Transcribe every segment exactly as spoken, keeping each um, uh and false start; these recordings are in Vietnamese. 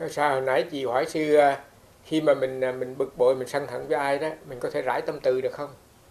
Sao hồi nãy chị hỏi sư, khi mà mình mình bực bội, mình sân hận với ai đó, mình có thể rải tâm từ được không?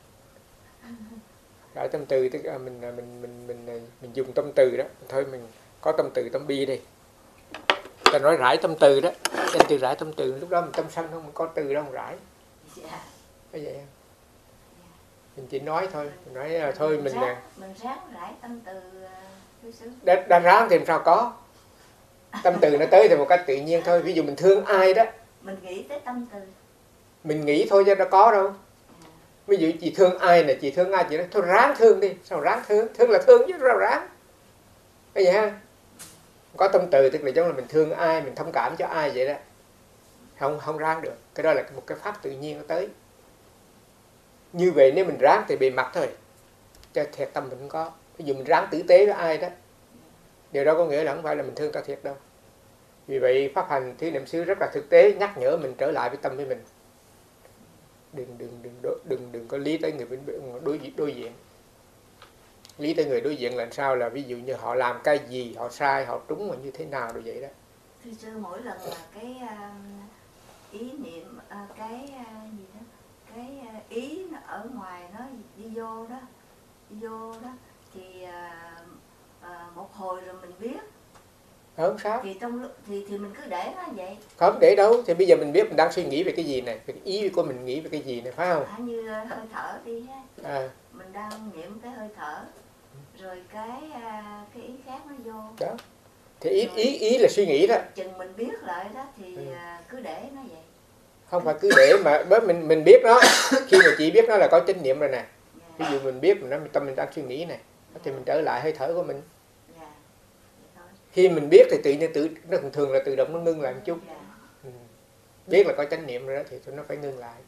Rải tâm từ tức là mình mình mình mình mình, mình dùng tâm từ đó, thôi mình có tâm từ tâm bi đi. Ta nói rải tâm từ đó, danh từ rải tâm từ, lúc đó mình tâm sân không, mình có từ đâu mà rải. Cái vậy mình chỉ nói thôi, mình nói là thôi mình mình ráng, mình ráng rải tâm từ đã, đã ráng thì làm sao có. Tâm từ nó tới thì một cách tự nhiên thôi. Ví dụ mình thương ai đó, mình nghĩ tới tâm từ, mình nghĩ thôi chứ nó có đâu. Ví dụ chị thương ai nè, chị thương ai, chị nói thôi ráng thương đi. Sao ráng thương? Thương là thương chứ sao ráng. Cái vậy ha. Có tâm từ tức là giống là mình thương ai, mình thông cảm cho ai vậy đó. Không không ráng được. Cái đó là một cái pháp tự nhiên nó tới. Như vậy nếu mình ráng thì bề mặt thôi, cho thiệt tâm mình không có. Ví dụ mình ráng tử tế với ai đó, điều đó có nghĩa là không phải là mình thương ta thiệt đâu. Vì vậy pháp hành Thiếu Niệm xứ rất là thực tế, nhắc nhở mình trở lại với tâm với mình. Đừng đừng đừng đừng đừng có lý tới người đối đối diện. Lý tới người đối diện là sao, là ví dụ như họ làm cái gì, họ sai, họ trúng mà như thế nào rồi vậy đó. Thưa sư, mỗi lần là cái ý niệm, cái gì đó, cái ý nó ở ngoài nó đi vô đó, đi vô đó thì một hồi rồi mình biết. Không sao. Thì trong thì thì mình cứ để nó vậy. Không để đâu, thì bây giờ mình biết mình đang suy nghĩ về cái gì này, cái ý của mình nghĩ về cái gì này, phải không? À, như hơi thở đi ha. À. Mình đang niệm cái hơi thở, rồi cái cái ý khác nó vô. Đó. Thì ý ý ý là suy nghĩ đó. Chừng mình biết lại đó thì ừ. cứ để nó vậy. Không phải cứ để mà bớt mình mình biết nó, khi mà chị biết nó là có chánh niệm rồi nè. Ví dụ mình biết mình nói tâm mình đang suy nghĩ này, thì mình trở lại hơi thở của mình. Khi mình biết thì tự nhiên tự nó thường thường là tự động nó ngưng lại một chút. Ừ. Biết là có chánh niệm rồi đó thì nó phải ngưng lại.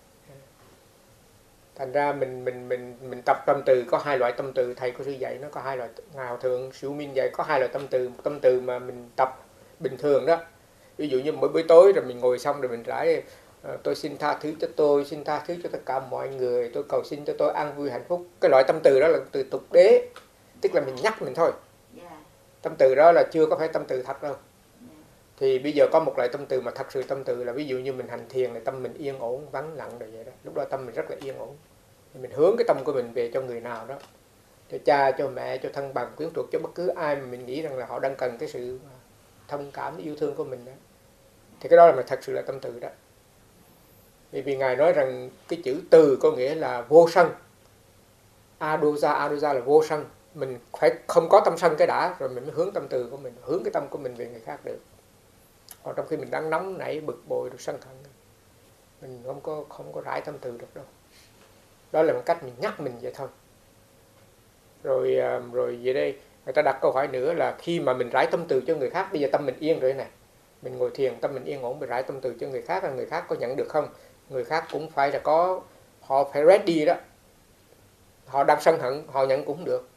Thành ra mình mình mình mình tập tâm từ, có hai loại tâm từ thầy của sư dạy, nó có hai loại. Ngài Hòa Thượng Sư Minh dạy có hai loại tâm từ. Một tâm từ mà mình tập bình thường đó, ví dụ như mỗi buổi tối rồi mình ngồi xong rồi mình rải tôi xin tha thứ cho tôi, xin tha thứ cho tất cả mọi người, tôi cầu xin cho tôi an vui hạnh phúc. Cái loại tâm từ đó là từ tục đế, tức là mình nhắc mình thôi. Tâm từ đó là chưa có phải tâm từ thật đâu. Thì bây giờ có một loại tâm từ mà thật sự tâm từ là ví dụ như mình hành thiền này, tâm mình yên ổn, vắng lặng rồi vậy đó. Lúc đó tâm mình rất là yên ổn. Thì mình hướng cái tâm của mình về cho người nào đó, cho cha, cho mẹ, cho thân bằng, quyến thuộc, cho bất cứ ai mà mình nghĩ rằng là họ đang cần cái sự thông cảm, yêu thương của mình đó. Thì cái đó là thật sự là tâm từ đó. Vì, vì Ngài nói rằng cái chữ từ có nghĩa là vô sân. Adoja, Adoja là vô sân. Mình phải không có tâm sân cái đã, rồi mình mới hướng tâm từ của mình, hướng cái tâm của mình về người khác được. Còn trong khi mình đang nóng nảy, bực bội, rồi sân hận, mình không có không có rải tâm từ được đâu. Đó là một cách mình nhắc mình vậy thôi. Rồi rồi về đây người ta đặt câu hỏi nữa là khi mà mình rải tâm từ cho người khác, bây giờ tâm mình yên rồi này, mình ngồi thiền tâm mình yên ổn, mình rải tâm từ cho người khác, là người khác có nhận được không? Người khác cũng phải là có, họ phải ready đó. Họ đang sân hận, họ nhận cũng được.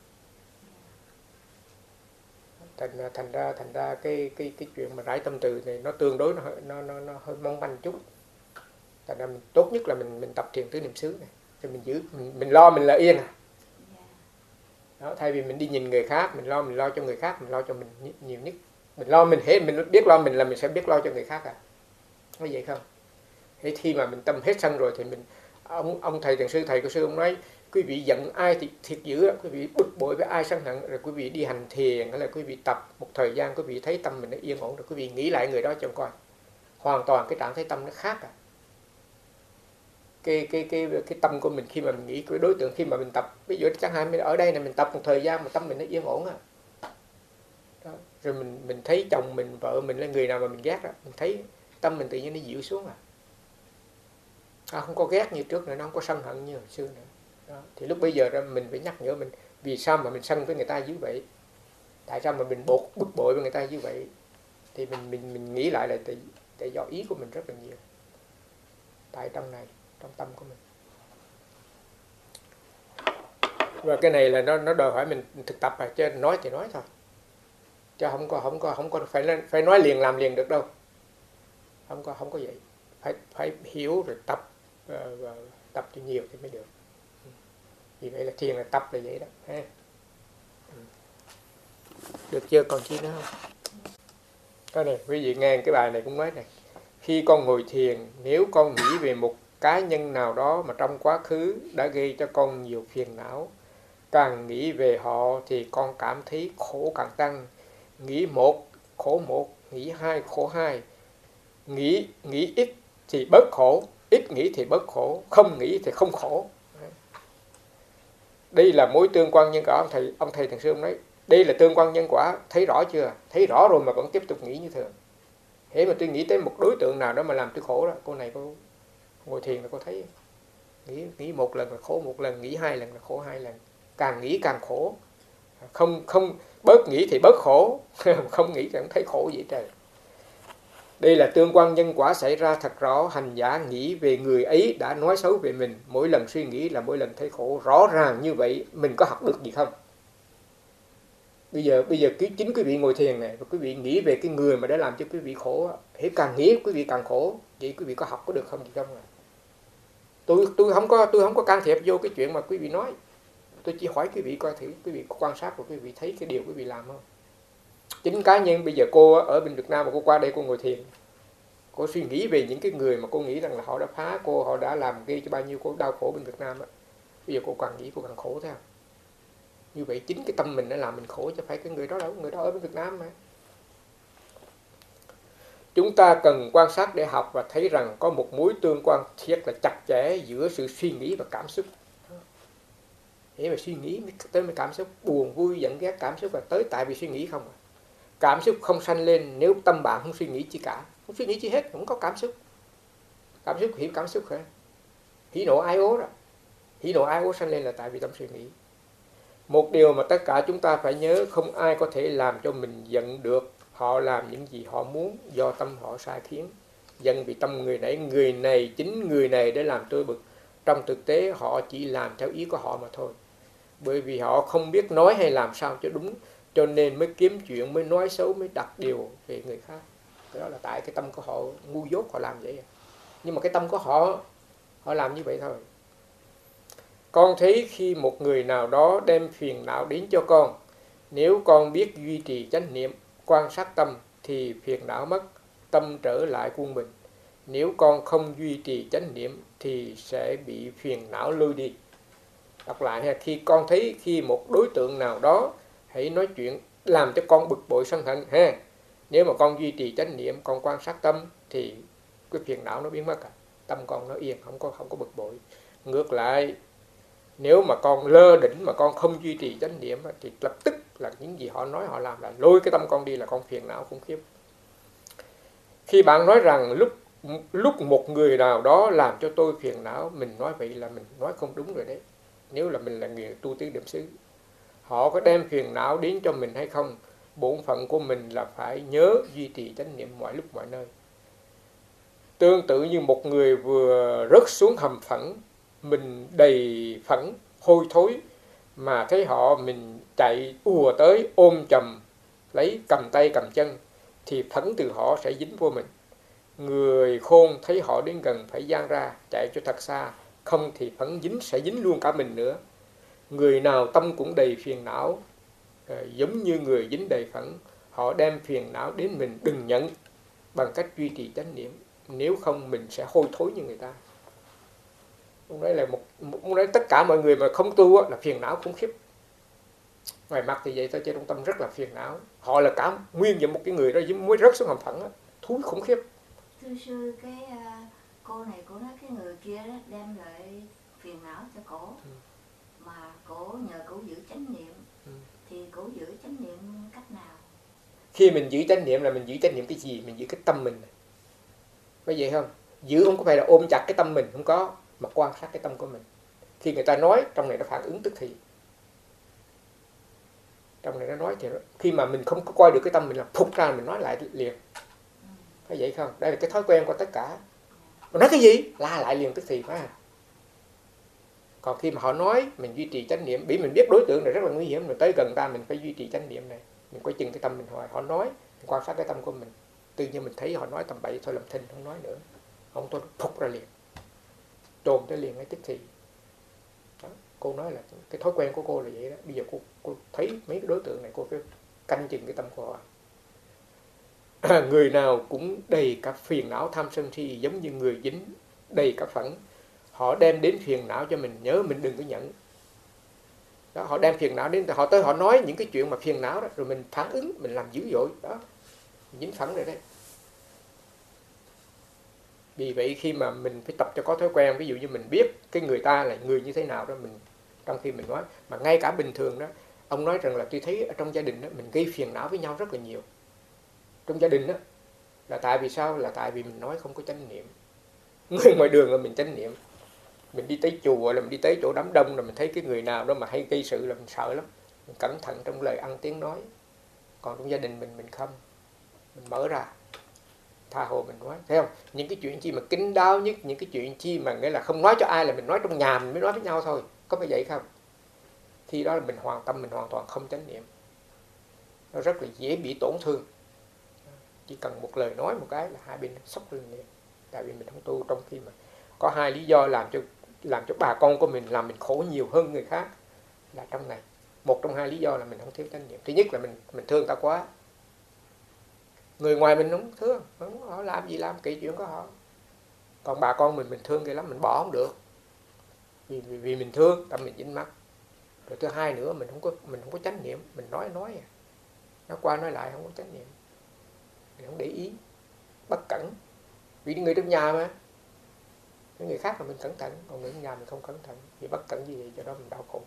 Thành thành ra thành ra cái cái cái chuyện mà rải tâm từ này nó tương đối nó nó nó, nó hơi mong manh chút. Thành ra mình tốt nhất là mình mình tập thiền tứ niệm xứ này, cho mình giữ mình, mình lo mình là yên à. Đó, thay vì mình đi nhìn người khác, mình lo mình lo cho người khác, mình lo cho mình nhiều nhất. Mình lo mình hết, mình biết lo mình là mình sẽ biết lo cho người khác à. Có vậy không? Thế khi mà mình tâm hết sân rồi thì mình ông ông thầy thiền sư thầy của sư ông nói quý vị giận ai thì thiệt dữ, quý vị bực bội với ai sân hận, rồi quý vị đi hành thiền hay là quý vị tập một thời gian, quý vị thấy tâm mình nó yên ổn rồi, quý vị nghĩ lại người đó cho coi, hoàn toàn cái trạng thái tâm nó khác à. Cái cái cái cái tâm của mình khi mà mình nghĩ cái đối tượng, khi mà mình tập, ví dụ chẳng hạn mình ở đây này, mình tập một thời gian mà tâm mình nó yên ổn à. Đó. Rồi mình mình thấy chồng mình, vợ mình là người nào mà mình ghét đó, mình thấy tâm mình tự nhiên nó dịu xuống à. À, không có ghét như trước nữa, nó không có sân hận như hồi xưa nữa. Đó. Thì lúc bây giờ mình phải nhắc nhở mình vì sao mà mình sân với người ta như vậy, tại sao mà mình bột bực bội với người ta như vậy, thì mình mình mình nghĩ lại là tại, tại do ý của mình rất là nhiều tại trong này, trong tâm của mình. Và cái này là nó nó đòi hỏi mình thực tập, à, chứ nói thì nói thôi, chứ không có không có không có phải phải nói liền làm liền được đâu, không có không có vậy, phải phải hiểu rồi tập và, và tập cho nhiều thì mới được. Vì vậy là thiền là tập là vậy đó ha. Được chưa, còn chi nữa không? Cái này quý vị nghe cái bài này cũng nói này, khi con ngồi thiền, nếu con nghĩ về một cá nhân nào đó mà trong quá khứ đã gây cho con nhiều phiền não, càng nghĩ về họ thì con cảm thấy khổ càng tăng. Nghĩ một, khổ một, nghĩ hai, khổ hai. Nghĩ, nghĩ ít thì bớt khổ, ít nghĩ thì bớt khổ, không nghĩ thì không khổ. Đây là mối tương quan nhân quả. Ông thầy, ông thầy thường xưa ông nói, đây là tương quan nhân quả, thấy rõ chưa? Thấy rõ rồi mà vẫn tiếp tục nghĩ như thường. Thế mà tôi nghĩ tới một đối tượng nào đó mà làm tôi khổ đó, cô này cô ngồi thiền là cô thấy, nghĩ nghĩ một lần là khổ một lần, nghĩ hai lần là khổ hai lần, càng nghĩ càng khổ, không không bớt nghĩ thì bớt khổ, không nghĩ thì không thấy khổ vậy trời. Đây là tương quan nhân quả xảy ra thật rõ. Hành giả nghĩ về người ấy đã nói xấu về mình, mỗi lần suy nghĩ là mỗi lần thấy khổ, rõ ràng như vậy, mình có học được gì không? Bây giờ bây giờ chính quý vị ngồi thiền này, và quý vị nghĩ về cái người mà đã làm cho quý vị khổ, hễ càng nghĩ quý vị càng khổ, vậy quý vị có học có được không gì không à? Tôi tôi không có tôi không có can thiệp vô cái chuyện mà quý vị nói. Tôi chỉ hỏi quý vị coi thử, quý vị quan sát và quý vị thấy cái điều quý vị làm không? Chính cá nhân bây giờ cô ở bên Việt Nam mà cô qua đây cô ngồi thiền, cô suy nghĩ về những cái người mà cô nghĩ rằng là họ đã phá cô, họ đã làm gây cho bao nhiêu cô đau khổ bên Việt Nam á. Bây giờ cô càng nghĩ cô càng khổ theo. Như vậy chính cái tâm mình đã làm mình khổ, chứ phải cái người đó đâu, người đó ở bên Việt Nam mà. Chúng ta cần quan sát để học và thấy rằng có một mối tương quan thiết là chặt chẽ giữa sự suy nghĩ và cảm xúc. Thế mà suy nghĩ tới mới cảm xúc, buồn vui giận ghét cảm xúc là tới tại vì suy nghĩ không à. Cảm xúc không sanh lên nếu tâm bạn không suy nghĩ chi cả, không suy nghĩ chi hết, không có cảm xúc. Cảm xúc hiểu cảm xúc hả? Hỉ nộ ái ố đó. Hỉ nộ ái ố sanh lên là tại vì tâm suy nghĩ. Một điều mà tất cả chúng ta phải nhớ, không ai có thể làm cho mình giận được. Họ làm những gì họ muốn do tâm họ sai khiến. Giận vì tâm người này, người này, chính người này để làm tôi bực. Trong thực tế họ chỉ làm theo ý của họ mà thôi. Bởi vì họ không biết nói hay làm sao cho đúng, cho nên mới kiếm chuyện, mới nói xấu, mới đặt điều về người khác. Đó là tại cái tâm của họ ngu dốt họ làm vậy. Nhưng mà cái tâm của họ, họ làm như vậy thôi. Con thấy khi một người nào đó đem phiền não đến cho con, nếu con biết duy trì chánh niệm, quan sát tâm thì phiền não mất, tâm trở lại quân bình. Nếu con không duy trì chánh niệm thì sẽ bị phiền não lôi đi. Đọc lại ha, khi con thấy khi một đối tượng nào đó hãy nói chuyện làm cho con bực bội sân hận ha. Nếu mà con duy trì chánh niệm, con quan sát tâm thì cái phiền não nó biến mất à. Tâm con nó yên, không có không có bực bội. Ngược lại, nếu mà con lơ đỉnh mà con không duy trì chánh niệm thì lập tức là những gì họ nói họ làm là lôi cái tâm con đi, là con phiền não khủng khiếp. Khi bạn nói rằng lúc lúc một người nào đó làm cho tôi phiền não, mình nói vậy là mình nói không đúng rồi đấy. Nếu là mình là người tu tứ niệm xứ, họ có đem phiền não đến cho mình hay không, bổn phận của mình là phải nhớ duy trì chánh niệm mọi lúc mọi nơi. Tương tự như một người vừa rớt xuống hầm phẫn, mình đầy phẫn hôi thối, mà thấy họ mình chạy ùa tới ôm chầm lấy, cầm tay cầm chân, thì phẫn từ họ sẽ dính vô mình. Người khôn thấy họ đến gần phải giang ra chạy cho thật xa, không thì phẫn dính sẽ dính luôn cả mình nữa. Người nào tâm cũng đầy phiền não, giống như người dính đầy phẫn, họ đem phiền não đến mình đừng nhận bằng cách duy trì chánh niệm, nếu không mình sẽ hôi thối như người ta. Ông nói là một, ông nói tất cả mọi người mà không tu là phiền não khủng khiếp. Ngoài mặt thì vậy thôi chứ trong tâm rất là phiền não. Họ là cả nguyên vậy một cái người đó mới rớt xuống hầm phẫn, thúi khủng khiếp. Thưa sư, cái uh, cô này cô nói cái người kia đó đem lại phiền não cho cổ, ừ. mà cổ nhờ cổ giữ chánh niệm, ừ. thì cổ giữ chánh niệm cách nào? Khi mình giữ chánh niệm là mình giữ chánh niệm cái gì? Mình giữ cái tâm mình. Có vậy không? Giữ không có phải là ôm chặt cái tâm mình, không có, mà quan sát cái tâm của mình. Khi người ta nói, trong này nó phản ứng tức thì. Trong này nó nói thì nó, khi mà mình không có coi được cái tâm mình là phục ra mình nói lại liền. Có vậy không? Đây là cái thói quen của tất cả. Mà nói cái gì? La lại liền tức thì phải. Còn khi mà họ nói, mình duy trì chánh niệm, bởi mình biết đối tượng này rất là nguy hiểm, rồi tới gần ta mình phải duy trì chánh niệm này. Mình coi chừng cái tâm mình hoài. Họ nói, mình quan sát cái tâm của mình. Tự nhiên mình thấy họ nói tầm bậy thôi làm thinh, không nói nữa. Ông tôi phục ra liền. Trồn tới liền ngay tức thì. Đó. Cô nói là cái thói quen của cô là vậy đó. Bây giờ cô, cô thấy mấy cái đối tượng này cô phải canh chừng cái tâm của họ. người nào cũng đầy các phiền não tham sân si, giống như người dính đầy các phẫn. Họ đem đến phiền não cho mình, nhớ mình đừng có nhận. Đó, họ đem phiền não đến, họ tới họ nói những cái chuyện mà phiền não đó, rồi mình phản ứng, mình làm dữ dội đó, mình dính phẫn rồi đấy. Vì vậy khi mà mình phải tập cho có thói quen, ví dụ như mình biết cái người ta là người như thế nào đó, mình trong khi mình nói, mà ngay cả bình thường đó, ông nói rằng là tôi thấy ở trong gia đình đó, mình gây phiền não với nhau rất là nhiều. Trong gia đình đó, là tại vì sao? Là tại vì mình nói không có chánh niệm. Người ngoài đường là mình chánh niệm. Mình đi tới chùa là mình đi tới chỗ đám đông là mình thấy cái người nào đó mà hay gây sự là mình sợ lắm. Mình cẩn thận trong lời ăn tiếng nói. Còn trong gia đình mình, mình không. Mình mở ra, tha hồ mình nói. Thấy không? Những cái chuyện chi mà kín đáo nhất, những cái chuyện chi mà nghĩa là không nói cho ai, là mình nói trong nhà mình mới nói với nhau thôi. Có phải vậy không? Khi đó là mình hoàn tâm, mình hoàn toàn không chánh niệm. Nó rất là dễ bị tổn thương. Chỉ cần một lời nói một cái là hai bên sốc lên liền. Tại vì mình không tu, trong khi mà có hai lý do làm cho làm cho bà con của mình làm mình khổ nhiều hơn người khác là trong này. Một trong hai lý do là mình không thiếu chánh niệm. Thứ nhất là mình mình thương ta quá. Người ngoài mình không thương, không, họ làm gì làm kỹ chuyện của họ. Còn bà con mình mình thương cái lắm, mình bỏ không được. Vì vì, vì mình thương, tâm mình dính mắc. Rồi thứ hai nữa, mình không có mình không có chánh niệm, mình nói nói à. Nói qua nói lại không có chánh niệm. Mình không để ý, bất cẩn. Vì người trong nhà mà. Người khác là mình cẩn thận, còn người trong nhà mình không cẩn thận. Vì bất cẩn như vậy cho đó mình đau khổ.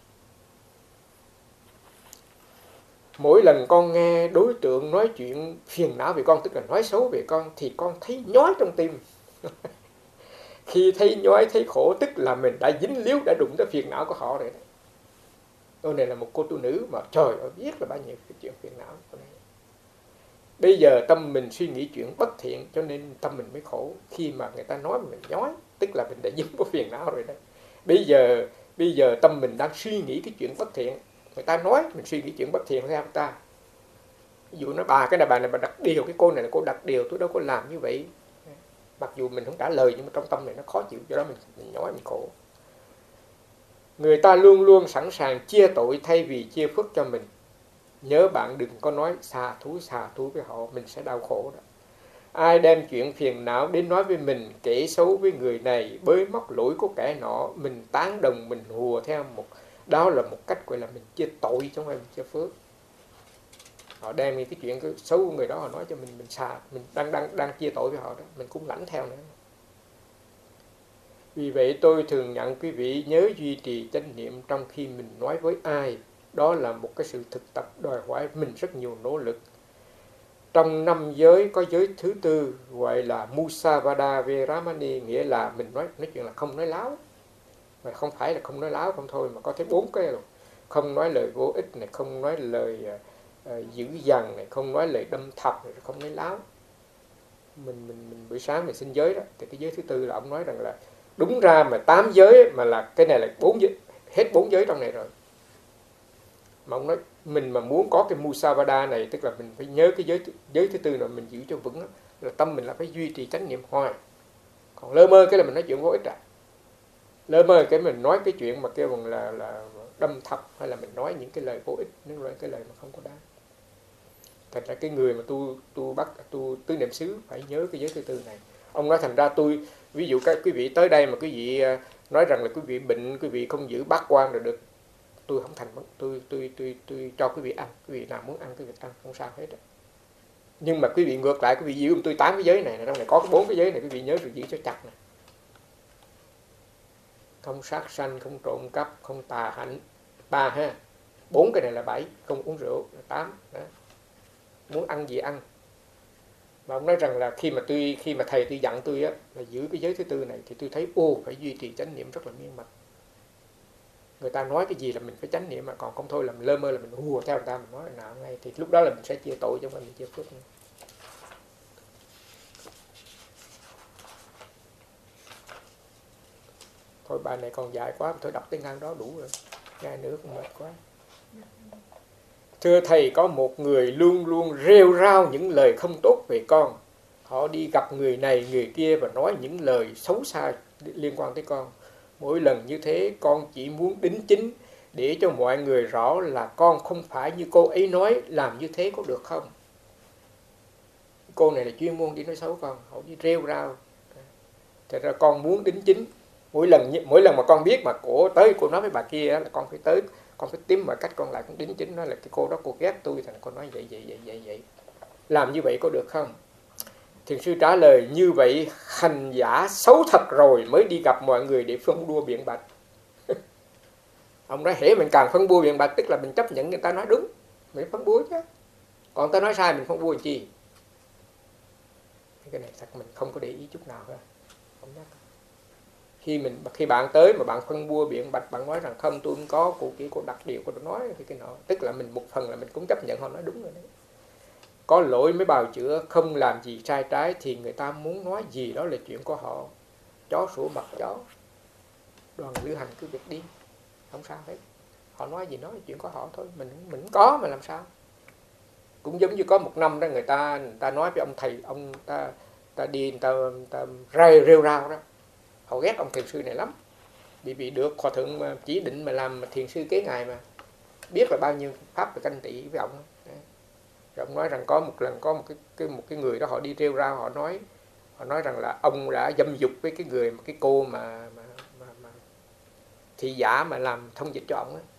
Mỗi lần con nghe đối tượng nói chuyện phiền não về con, tức là nói xấu về con, thì con thấy nhói trong tim. Khi thấy nhói, thấy khổ, tức là mình đã dính líu, đã đụng tới phiền não của họ rồi. Tôi này là một cô tu nữ mà trời ơi, biết là bao nhiêu cái chuyện phiền não của này. Bây giờ tâm mình suy nghĩ chuyện bất thiện, cho nên tâm mình mới khổ. Khi mà người ta nói mình nhói, tức là mình đã dính vào phiền não rồi đấy. Bây giờ bây giờ tâm mình đang suy nghĩ cái chuyện bất thiện, người ta nói mình suy nghĩ chuyện bất thiện theo người ta. Ví dụ nói bà cái này bà này bà đặt điều, cái cô này là cô đặt điều, tôi đâu có làm như vậy. Mặc dù mình không trả lời nhưng mà trong tâm này nó khó chịu, do đó mình, mình nhói, mình khổ. Người ta luôn luôn sẵn sàng chia tội thay vì chia phước cho mình. Nhớ bạn đừng có nói xà thú xà thú với họ, mình sẽ đau khổ đó. Ai đem chuyện phiền não đến nói với mình, kể xấu với người này, bới móc lỗi của kẻ nọ, mình tán đồng, mình hùa theo một, đó là một cách gọi là mình chia tội chứ không phải mình chia phước. Họ đem cái chuyện xấu của người đó họ nói cho mình, mình xà, mình đang đang đang chia tội với họ đó, mình cũng lãnh theo nữa. Vì vậy tôi thường nhận quý vị nhớ duy trì chánh niệm trong khi mình nói với ai. Đó là một cái sự thực tập đòi hỏi mình rất nhiều nỗ lực. Trong năm giới có giới thứ tư gọi là Musavada Veramani, nghĩa là mình nói nói chuyện là không nói láo. Mà không phải là không nói láo không thôi, mà có tới bốn cái rồi. Không nói lời vô ích này, không nói lời uh, dữ dằn này, không nói lời đâm thọc này, không nói láo. Mình mình mình buổi sáng mình xin giới đó, thì cái giới thứ tư là ông nói rằng là đúng ra mà tám giới mà là cái này là bốn giới, hết bốn giới trong này rồi. Mà ông nói mình mà muốn có cái Musavada này, tức là mình phải nhớ cái giới giới thứ tư rồi mình giữ cho vững, là tâm mình là phải duy trì chánh niệm hoài. Còn lơ mơ cái là mình nói chuyện vô ích à. Lơ mơ cái mình nói cái chuyện mà kêu bằng là là đâm thọc, hay là mình nói những cái lời vô ích, những lời cái lời mà không có đáng. Thành ra cái người mà tu tu bắt tu tứ niệm xứ phải nhớ cái giới thứ tư này. Ông nói thành ra tôi, ví dụ các quý vị tới đây mà quý vị nói rằng là quý vị bệnh, quý vị không giữ bát quan rồi được, tôi không thành, tôi tôi tôi tôi cho quý vị ăn, quý vị nào muốn ăn quý vị ăn, không sao hết. Nhưng mà quý vị ngược lại, quý vị giữ tôi tám cái giới này, trong này có cái bốn cái giới này, quý vị nhớ rồi giữ cho chặt này. Không sát sanh, không trộm cắp, không tà hạnh, ba ha. Bốn cái này là bảy, không uống rượu là tám. Đó. Muốn ăn gì ăn. Mà ông nói rằng là khi mà tôi khi mà thầy tôi dặn tôi á là giữ cái giới thứ tư này, thì tôi thấy ô phải duy trì chánh niệm rất là miên mật. Người ta nói cái gì là mình phải chánh niệm, mà còn không thôi là mình lơ mơ là mình hùa theo người ta, mình nói là nào ngay, thì lúc đó là mình sẽ chia tội chứ không phải mình chia phước nữa. Thôi bài này còn dài quá, thôi đọc tới ngang đó đủ rồi, ngay nữa cũng mệt quá. Thưa thầy, có một người luôn luôn rêu rao những lời không tốt về con. Họ đi gặp người này người kia và nói những lời xấu xa liên quan tới con. Mỗi lần như thế con chỉ muốn đính chính để cho mọi người rõ là con không phải như cô ấy nói, làm như thế có được không? cô này là chuyên môn đi nói xấu con, họ đi rêu rao. Thật ra con muốn đính chính. Mỗi lần mỗi lần mà con biết mà cổ tới cô nói với bà kia là con phải tới, con phải tìm mọi cách con lại con đính chính, nói là cái cô đó cô ghét tôi, thành con nói vậy vậy vậy vậy vậy. Làm như vậy có được không? Thiền sư trả lời như vậy hành giả xấu thật rồi mới đi gặp mọi người để phân bua biện bạch. Ông nói hễ mình càng phân bua biện bạch tức là mình chấp nhận người ta nói đúng, mình phân bua chứ. Còn ta nói sai mình phân bua làm chi? Cái này thật mình không có để ý chút nào hết. Không nhắc. Khi mình khi bạn tới mà bạn phân bua biện bạch, bạn nói rằng không tôi không có, cô kia cô đặt điều cô nói thì cái nọ, tức là mình một phần là mình cũng chấp nhận họ nói đúng rồi đấy. Có lỗi mới bào chữa, không làm gì sai trái thì người ta muốn nói gì đó là chuyện của họ. Chó sủa mặt chó, đoàn lữ hành cứ việc đi, không sao hết. Họ nói gì nói là chuyện của họ thôi, mình mình không có mà làm sao. Cũng giống như có một năm đó người ta người ta nói với ông thầy, ông ta ta đi người ta, người ta rêu rêu rao đó, họ ghét ông thiền sư này lắm, vì bị được hòa thượng mà chỉ định mà làm thiền sư kế ngài mà biết là bao nhiêu pháp và canh tị với ông. Rồi ông nói rằng có một lần có một cái, cái một cái người đó họ đi rêu rao, họ nói họ nói rằng là ông đã dâm dục với cái người cái cô mà mà, mà, mà thị giả mà làm thông dịch cho ông ấy.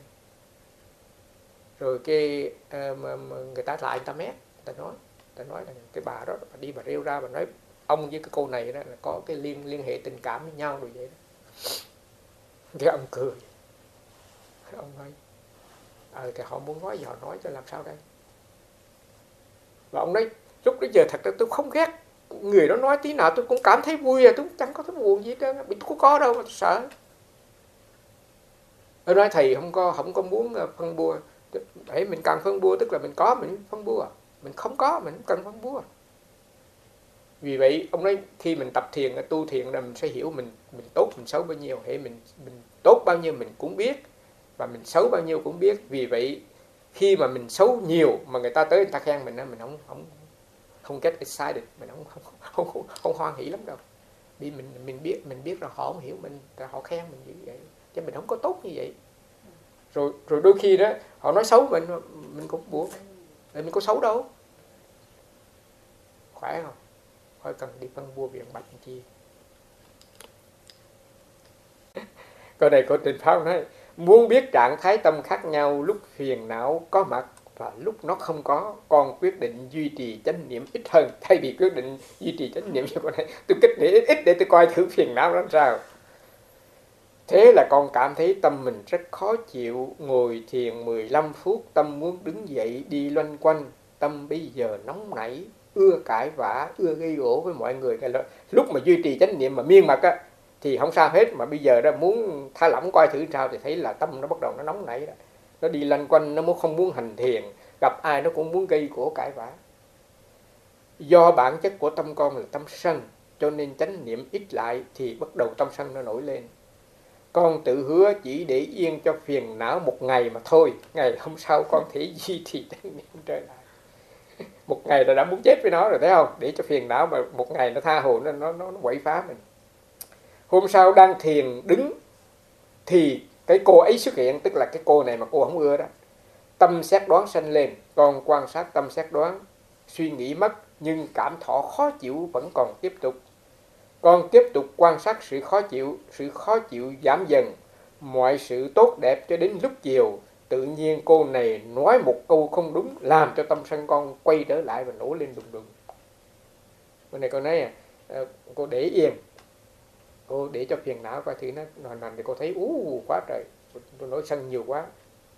Rồi cái uh, mà, mà người ta lại người ta mét, người ta nói người ta nói là cái bà đó bà đi bà rêu ra bà nói ông với cái cô này đó là có cái liên liên hệ tình cảm với nhau rồi vậy đó. Cái ông cười, ông nói ờ thì họ muốn nói gì họ nói cho làm sao đây. Và ông nói lúc đó giờ thật ra tôi không ghét người đó nói tí nào, tôi cũng cảm thấy vui à, tôi chẳng có thấy buồn gì hết, tôi không có đâu mà tôi sợ. Tôi nói thầy không có không có muốn phân bua, để mình càng phân bua tức là mình có mình phân bua, mình không có mình không cần phân bua. Vì vậy ông nói khi mình tập thiền tu thiền là mình sẽ hiểu mình mình tốt mình xấu bao nhiêu, hệ mình mình tốt bao nhiêu mình cũng biết và mình xấu bao nhiêu cũng biết. Vì vậy khi mà mình xấu nhiều mà người ta tới người ta khen mình mình không không không get excited, mình không không không không, không hoan hỉ lắm đâu. Vì mình mình biết mình biết là họ không hiểu mình, họ khen mình như vậy chứ mình không có tốt như vậy. Rồi rồi đôi khi đó họ nói xấu mình mình cũng buồn, mình có xấu đâu, khỏe không, khỏi cần đi phân bua biện bạch làm chi. Câu này của Trình Pháp nói muốn biết trạng thái tâm khác nhau lúc phiền não có mặt và lúc nó không có, con quyết định duy trì chánh niệm ít hơn thay vì quyết định duy trì chánh niệm cho con này. Tôi kích niệm ít ít để tôi coi thử phiền não làm sao. Thế là con cảm thấy tâm mình rất khó chịu, ngồi thiền mười lăm phút tâm muốn đứng dậy đi loanh quanh, tâm bây giờ nóng nảy, ưa cãi vã, ưa gây gổ với mọi người. Lúc mà duy trì chánh niệm mà miên mật á thì không sao hết, mà bây giờ đó muốn thả lỏng coi thử sao thì thấy là tâm nó bắt đầu nó nóng nảy đó. Nó đi loanh quanh, nó không muốn hành thiền, gặp ai nó cũng muốn gây gổ cãi vã. Do bản chất của tâm con là tâm sân, cho nên chánh niệm ít lại thì bắt đầu tâm sân nó nổi lên. Con tự hứa chỉ để yên cho phiền não một ngày mà thôi, ngày hôm sau con thể duy trì chánh niệm trở lại. Một ngày là đã muốn chết với nó rồi, thấy không? Để cho phiền não mà một ngày nó tha hồ, nó nó nó quậy phá mình. Hôm sau đang thiền đứng thì cái cô ấy xuất hiện, tức là cái cô này mà cô không ưa đó. Tâm xét đoán sanh lên, con quan sát tâm xét đoán, suy nghĩ mất nhưng cảm thọ khó chịu vẫn còn tiếp tục. Con tiếp tục quan sát sự khó chịu, sự khó chịu giảm dần, mọi sự tốt đẹp cho đến lúc chiều. Tự nhiên cô này nói một câu không đúng, làm cho tâm sân con quay trở lại và nổ lên đùng đùng. Bên này con nói à, cô để yên, cô để cho phiền não coi thử nó nằm nằm thì cô thấy ú quá trời, tôi nổi sân nhiều quá.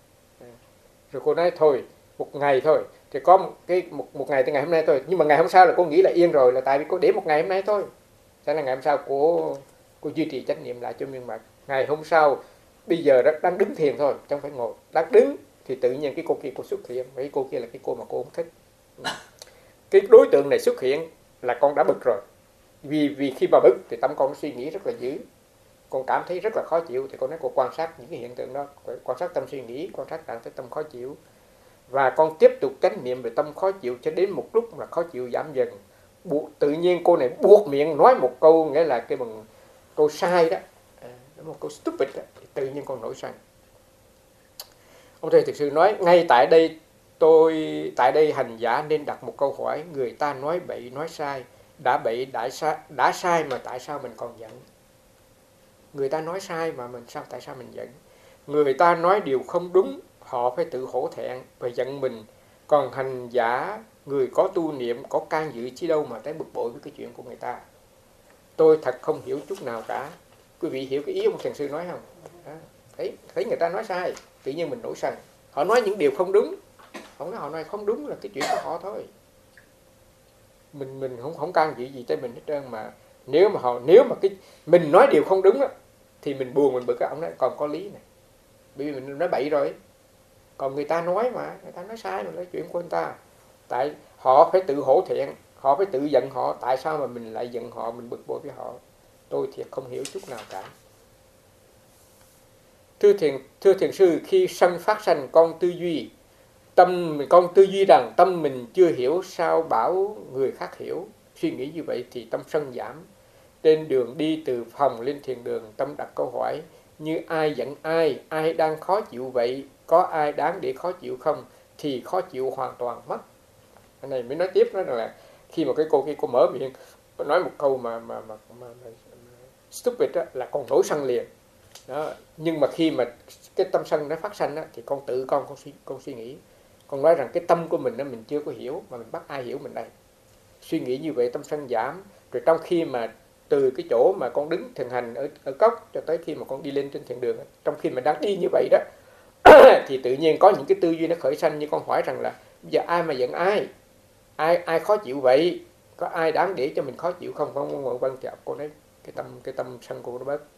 Rồi cô nói thôi, một ngày thôi, thì có một, cái, một, một ngày từ ngày hôm nay thôi, nhưng mà ngày hôm sau là cô nghĩ là yên rồi, là tại vì cô để một ngày hôm nay thôi. Sẽ là ngày hôm sau cô, cô duy trì chánh niệm lại cho miên mật. Ngày hôm sau, bây giờ đang đứng thiền thôi, chẳng phải ngồi. Đang đứng thì tự nhiên cái cô kia cô xuất hiện. Cái cô kia là cái cô mà cô không thích. Cái đối tượng này xuất hiện là con đã bực rồi. Vì vì khi mà bực thì tâm con suy nghĩ rất là dữ. Con cảm thấy rất là khó chịu thì con nói cô quan sát những cái hiện tượng đó. Quan sát tâm suy nghĩ, quan sát trạng thái tâm khó chịu. Và con tiếp tục chánh niệm về tâm khó chịu cho đến một lúc là khó chịu giảm dần. Buộc, tự nhiên cô này buộc miệng nói một câu, nghĩa là cái bằng câu sai đó, à, một câu stupid đó, thì tự nhiên con nổi sân. Ông thầy thực sự nói ngay tại đây tôi tại đây hành giả nên đặt một câu hỏi: người ta nói bậy nói sai, đã bậy đã sai, đã sai mà tại sao mình còn giận? Người ta nói sai mà mình sao tại sao mình giận? Người ta nói điều không đúng, họ phải tự hổ thẹn và giận mình. Còn hành giả, người có tu niệm, có can dự chi đâu mà tới bực bội với cái chuyện của người ta. Tôi thật không hiểu chút nào cả. Quý vị hiểu cái ý ông thiền sư nói không? Đó. Thấy, thấy người ta nói sai, tự nhiên mình nổi sân. Họ nói những điều không đúng, họ nói họ nói không đúng là cái chuyện của họ thôi. Mình mình không không can dự gì tới mình hết trơn. Mà nếu mà họ nếu mà cái mình nói điều không đúng á, thì mình buồn mình bực á, ông nói còn có lý này, bởi vì mình nói bậy rồi. Còn người ta nói mà, người ta nói sai mà là chuyện của người ta. Tại họ phải tự hổ thẹn, họ phải tự giận họ, tại sao mà mình lại giận họ, mình bực bội với họ? Tôi thiệt không hiểu chút nào cả. Thưa thiền, thưa thiền sư, khi sân phát sanh con tư duy, tâm con tư duy rằng tâm mình chưa hiểu, sao bảo người khác hiểu? Suy nghĩ như vậy thì tâm sân giảm. Trên đường đi từ phòng lên thiền đường, tâm đặt câu hỏi như ai giận ai, ai đang khó chịu vậy, có ai đáng để khó chịu không? Thì khó chịu hoàn toàn mất. Cái này mới nói tiếp, nói rằng là khi mà cái cô kia cô mở miệng nói một câu mà mà mà, mà, mà stupid đó, là con nổi sân liền. Đó. Nhưng mà khi mà cái tâm sân nó phát sanh đó, thì con tự con con suy, con suy nghĩ, con nói rằng cái tâm của mình đó mình chưa có hiểu, mà mình bắt ai hiểu mình đây? Suy nghĩ như vậy tâm sân giảm. Rồi trong khi mà từ cái chỗ mà con đứng thiền hành ở, ở cốc cho tới khi mà con đi lên trên thiền đường, trong khi mà đang đi như vậy đó thì tự nhiên có những cái tư duy nó khởi sanh, như con hỏi rằng là bây giờ ai mà giận ai, ai ai khó chịu vậy, có ai đáng để cho mình khó chịu không? Vân vân vân thì cô nói cái tâm cái tâm sân cô nó bớt.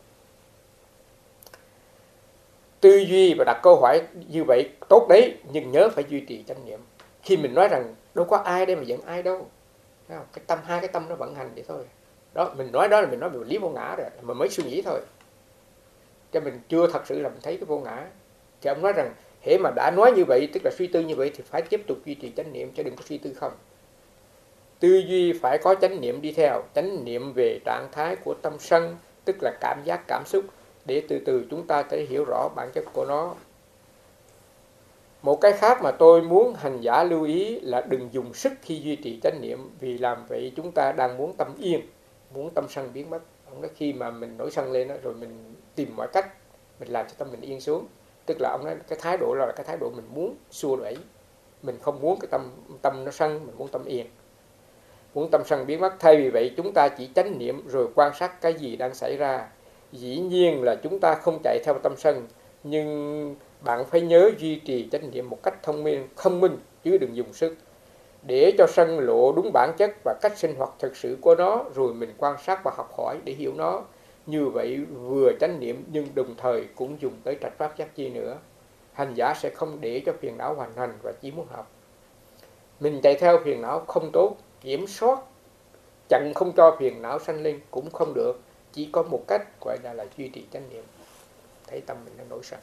Tư duy và đặt câu hỏi như vậy tốt đấy, nhưng nhớ phải duy trì chánh niệm. Khi mình nói rằng đâu có ai đây mà giận ai đâu, cái tâm hai cái tâm nó vận hành vậy thôi. Đó, mình nói đó là mình nói về lý vô ngã rồi, mà mới suy nghĩ thôi, cho mình chưa thật sự là mình thấy cái vô ngã. Thì ông nói rằng hễ mà đã nói như vậy, tức là suy tư như vậy, thì phải tiếp tục duy trì chánh niệm, chứ đừng có suy tư không. Tư duy phải có chánh niệm đi theo, chánh niệm về trạng thái của tâm sân, tức là cảm giác cảm xúc, để từ từ chúng ta thể hiểu rõ bản chất của nó. Một cái khác mà tôi muốn hành giả lưu ý là đừng dùng sức khi duy trì chánh niệm, vì làm vậy chúng ta đang muốn tâm yên, muốn tâm sân biến mất. Ông nói khi mà mình nổi sân lên đó, rồi mình tìm mọi cách mình làm cho tâm mình yên xuống, tức là ông nói cái thái độ là cái thái độ mình muốn xua đuổi, mình không muốn cái tâm tâm nó sân, mình muốn tâm yên, muốn tâm sân biến mất. Thay vì vậy chúng ta chỉ chánh niệm rồi quan sát cái gì đang xảy ra. Dĩ nhiên là chúng ta không chạy theo tâm sân, nhưng bạn phải nhớ duy trì chánh niệm một cách thông minh, thông minh chứ đừng dùng sức, để cho sân lộ đúng bản chất và cách sinh hoạt thực sự của nó, rồi mình quan sát và học hỏi để hiểu nó. Như vậy vừa chánh niệm nhưng đồng thời cũng dùng tới trạch pháp giác chi nữa. Hành giả sẽ không để cho phiền não hoành hành và chỉ muốn học. Mình chạy theo phiền não không tốt, kiểm soát chặn không cho phiền não sanh lên cũng không được. Chỉ có một cách gọi là, là duy trì chánh niệm, thấy tâm mình nó nổi sân.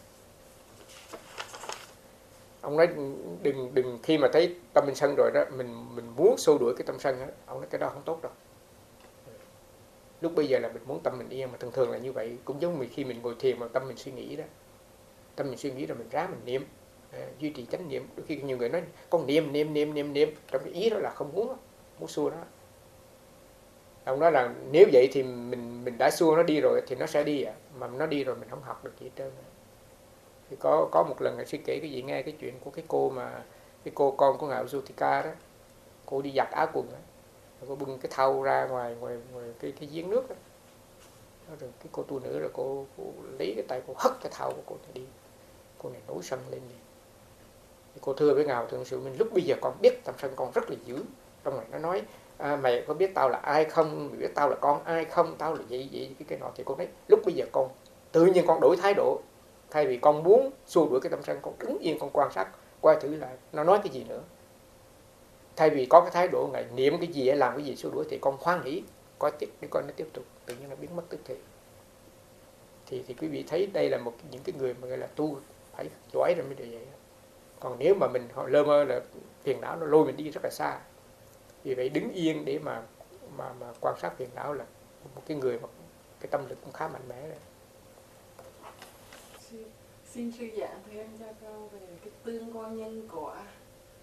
Ông nói đừng đừng khi mà thấy tâm mình sân rồi đó, mình mình muốn xua đuổi cái tâm sân đó. Ông nói cái đó không tốt đâu. Lúc bây giờ là mình muốn tâm mình yên, mà thường thường là như vậy. Cũng giống như khi mình ngồi thiền mà tâm mình suy nghĩ đó, tâm mình suy nghĩ rồi mình ráng mình niệm, à, duy trì chánh niệm. Đôi khi nhiều người nói con niệm niệm niệm niệm niệm, trong cái ý đó là không muốn muốn xua nó. Ông nói là nếu vậy thì mình mình đã xua nó đi rồi thì nó sẽ đi à. Mà nó đi rồi mình không học được gì hết trơn. Thì có có một lần sư kể cái gì nghe cái chuyện của cái cô mà cái cô con của ngài Usutika đó, cô đi giặt áo quần đó, cô bưng cái thau ra ngoài ngoài ngoài cái cái giếng nước đó. Rồi cái cô tu nữ rồi cô, cô lấy cái tay cô hất cái thau của cô này đi, cô này nổi sân lên đi. Thì cô thưa với ngài thượng sự mình lúc bây giờ con biết tâm sân con rất là dữ. Trong này nó nói à, mày có biết tao là ai không, mày biết tao là con ai không, tao là vậy vậy cái cái nọ. Thì cô nói lúc bây giờ con tự nhiên con đổi thái độ, thay vì con muốn xua đuổi cái tâm sân, con đứng yên con quan sát coi thử lại nó nói cái gì nữa. Thay vì có cái thái độ ngày niệm cái gì làm cái gì xua đuổi, thì con khoan nghĩ coi tiếp để coi nó tiếp tục, tự nhiên nó biến mất tức thì. Thì thì quý vị thấy đây là một những cái người mà gọi là tu phải giỏi rồi mới được vậy. Còn nếu mà mình lơ mơ là phiền não nó lôi mình đi rất là xa. Vì vậy đứng yên để mà mà mà quan sát phiền não là một cái người mà cái tâm lực cũng khá mạnh mẽ rồi. Xin sư giảng thì em cho câu về cái tương quan nhân quả.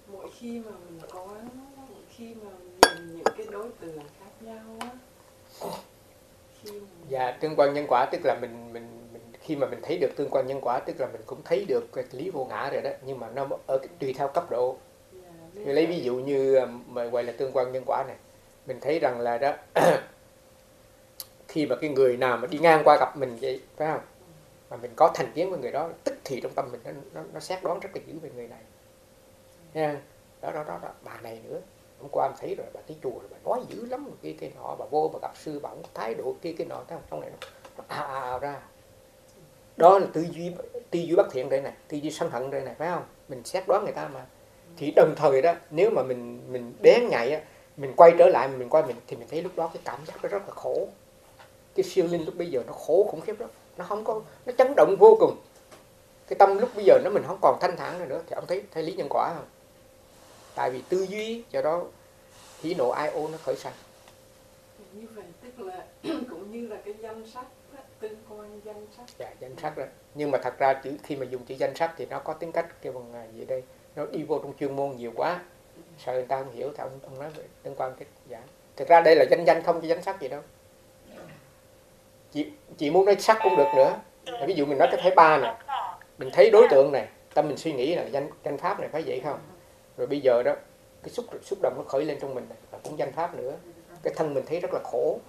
mỗi khi mà mình có mỗi khi mà nhìn những cái đối tượng khác nhau á, khi mà Dạ, tương quan nhân quả tức là mình mình mình khi mà mình thấy được tương quan nhân quả tức là mình cũng thấy được cái lý vô ngã rồi đó, nhưng mà nó ở cái, tùy theo cấp độ. yeah, Như lấy ví dụ như mà gọi là tương quan nhân quả này, mình thấy rằng là đó khi mà cái người nào mà đi ngang qua gặp mình vậy, phải không? Mà mình có thành kiến với người đó, tức thì trong tâm mình nó nó, nó xét đoán rất là dữ về người này. Nha. Đó, đó đó đó, bà này nữa. Hôm qua em thấy rồi, bà tới chùa rồi, bà nói dữ lắm rồi kia cái nọ, bà vô bà gặp sư bà cũng thái độ kia cái nọ, thấy không? Trong này nó ào ào ra. Đó là tư duy tư duy bất thiện đây này, tư duy sân hận đây này, phải không? Mình xét đoán người ta mà. Thì đồng thời đó, nếu mà mình mình bén nhạy á, mình quay trở lại mình quay mình thì mình thấy lúc đó cái cảm giác nó rất là khổ. Cái siêu linh lúc bây giờ nó khổ khủng khiếp lắm, nó không có, nó chấn động vô cùng. Cái tâm lúc bây giờ nó mình không còn thanh thản nữa, nữa thì ông thấy thấy lý nhân quả không? Tại vì tư duy cho đó hỉ nộ ai ô nó khởi sanh. như vậy tức là cũng như là cái danh sách đó, tương quan danh sách. Dạ, danh sách đó. Nhưng mà thật ra chữ khi mà dùng chữ danh sách thì nó có tính cách kêu bằng gì đây, nó đi vô trong chuyên môn nhiều quá, sợ người ta không hiểu thì ông, ông nói về tương quan cái dạ. Thực ra đây là danh danh không cho danh sách gì đâu. Chị, chị muốn nói sắc cũng được nữa. Ví dụ mình nói cái thái ba này, mình thấy đối tượng này, tâm mình suy nghĩ là danh danh pháp này phải vậy không? Rồi bây giờ đó cái xúc xúc động nó khởi lên trong mình này, là cũng danh pháp nữa. Cái thân mình thấy rất là khổ,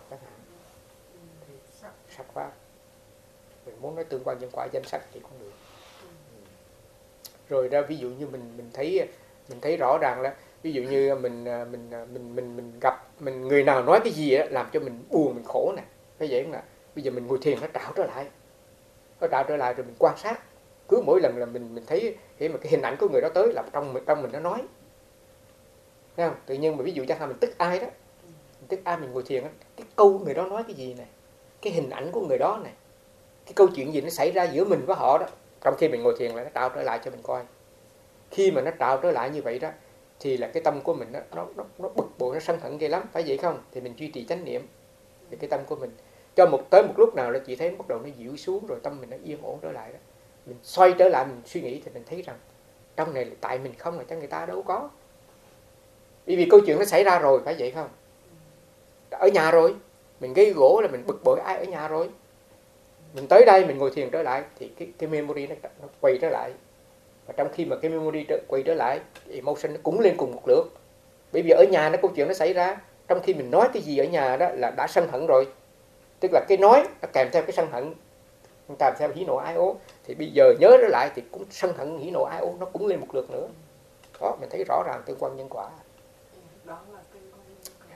sắc pháp. Mình muốn nói tương quan nhân quả danh sách thì cũng được. Rồi ra ví dụ như mình mình thấy mình thấy rõ ràng là ví dụ như mình mình mình mình mình gặp mình người nào nói cái gì đó, làm cho mình buồn mình khổ nè, phải vậy không ạ? Bây giờ mình ngồi thiền nó trào trở lại, nó trào trở lại rồi mình quan sát, cứ mỗi lần là mình mình thấy khi mà cái hình ảnh của người đó tới là trong mình trong mình nó nói, thấy không? Tự nhiên mà ví dụ chẳng hạn mình tức ai đó, mình tức ai mình ngồi thiền đó, cái câu người đó nói cái gì này, cái hình ảnh của người đó này, cái câu chuyện gì nó xảy ra giữa mình với họ đó, trong khi mình ngồi thiền là nó trào trở lại cho mình coi. Khi mà nó trào trở lại như vậy đó thì là cái tâm của mình đó, nó nó nó bực bội, nó sân hận ghê lắm, phải vậy không? Thì mình duy trì chánh niệm thì cái tâm của mình cho một tới một lúc nào đó chị thấy bắt đầu nó dịu xuống rồi, tâm mình nó yên ổn trở lại đó, mình xoay trở lại mình suy nghĩ thì mình thấy rằng trong này là tại mình không, là cho người ta đâu có. Bởi vì câu chuyện nó xảy ra rồi, phải vậy không? Ở nhà rồi, mình gây gỗ là mình bực bội ai ở nhà rồi, mình tới đây mình ngồi thiền trở lại thì cái cái memory nó, nó quay trở lại. Và trong khi mà cái memory trở, quay trở lại, emotion nó cũng lên cùng một lượt. Bởi vì ở nhà nó câu chuyện nó xảy ra, trong khi mình nói cái gì ở nhà đó là đã sân hận rồi, tức là cái nói nó kèm theo cái sân hận, kèm theo hỉ nộ ái ố, thì bây giờ nhớ trở lại thì cũng sân hận hỉ nộ ái ố nó cũng lên một lượt nữa. Đó, mình thấy rõ ràng tương quan nhân quả. Đó là tương quan nhân quả.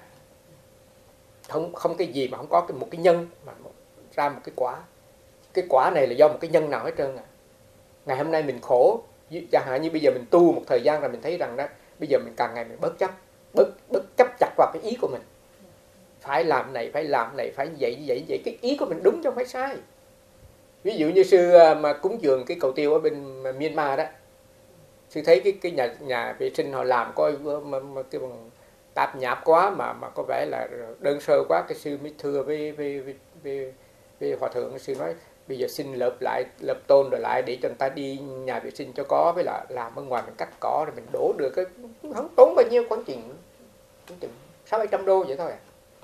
Không không cái gì mà không có cái một cái nhân mà ra một cái quả. Cái quả này là do một cái nhân nào hết trơn à. Ngày hôm nay mình khổ, chẳng hạn như bây giờ mình tu một thời gian rồi mình thấy rằng đó, bây giờ mình càng ngày mình bớt chấp, bớt bớt chấp chặt vào cái ý của mình. Phải làm này, phải làm này, phải như vậy, như vậy, như vậy. Cái ý của mình đúng chứ không phải sai. Ví dụ như sư mà cúng dường cái cầu tiêu ở bên Myanmar đó, sư thấy cái cái nhà nhà vệ sinh họ làm coi mà, mà cái bằng tạp nhạp quá mà mà có vẻ là đơn sơ quá, cái sư mới thưa với với với, với, với hòa thượng, sư nói bây giờ xin lợp lại, lợp tôn rồi lại để cho người ta đi nhà vệ sinh cho có, với là làm ở ngoài mình cắt cỏ rồi mình đổ được cái không tốn bao nhiêu, khoảng chừng khoảng chừng sáu bảy trăm đô vậy thôi à.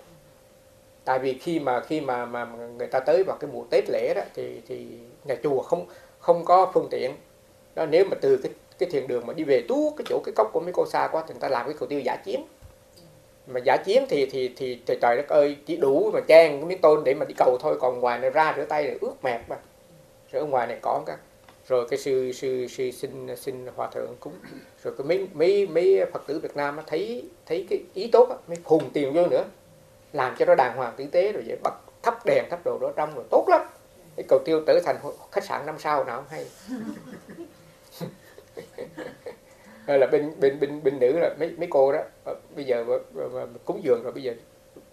Tại vì khi mà khi mà mà người ta tới vào cái mùa Tết lễ đó thì thì nhà chùa không không có phương tiện đó, nếu mà từ cái cái thiền đường mà đi về tuốt cái chỗ cái cốc của mấy cô xa quá thì người ta làm cái cầu tiêu giả chiến. Mà giả chiến thì thì thì trời, trời đất ơi, chỉ đủ mà trang cái miếng tôn để mà đi cầu thôi, còn ngoài này ra rửa tay là ướt mẹp mà. Rồi ở ngoài này có các rồi cái sư sư sư xin xin hòa thượng cúng, rồi cái mấy mấy mấy Phật tử Việt Nam thấy thấy cái ý tốt á, mới hùng tiền vô nữa, làm cho nó đàng hoàng tử tế, rồi vậy bật thắp đèn thắp đồ đó trong rồi tốt lắm. Cái cầu tiêu trở thành khách sạn năm sao nào không hay. Rồi là bên bên bên bên nữ là mấy mấy cô đó bây giờ cúng dường rồi bây giờ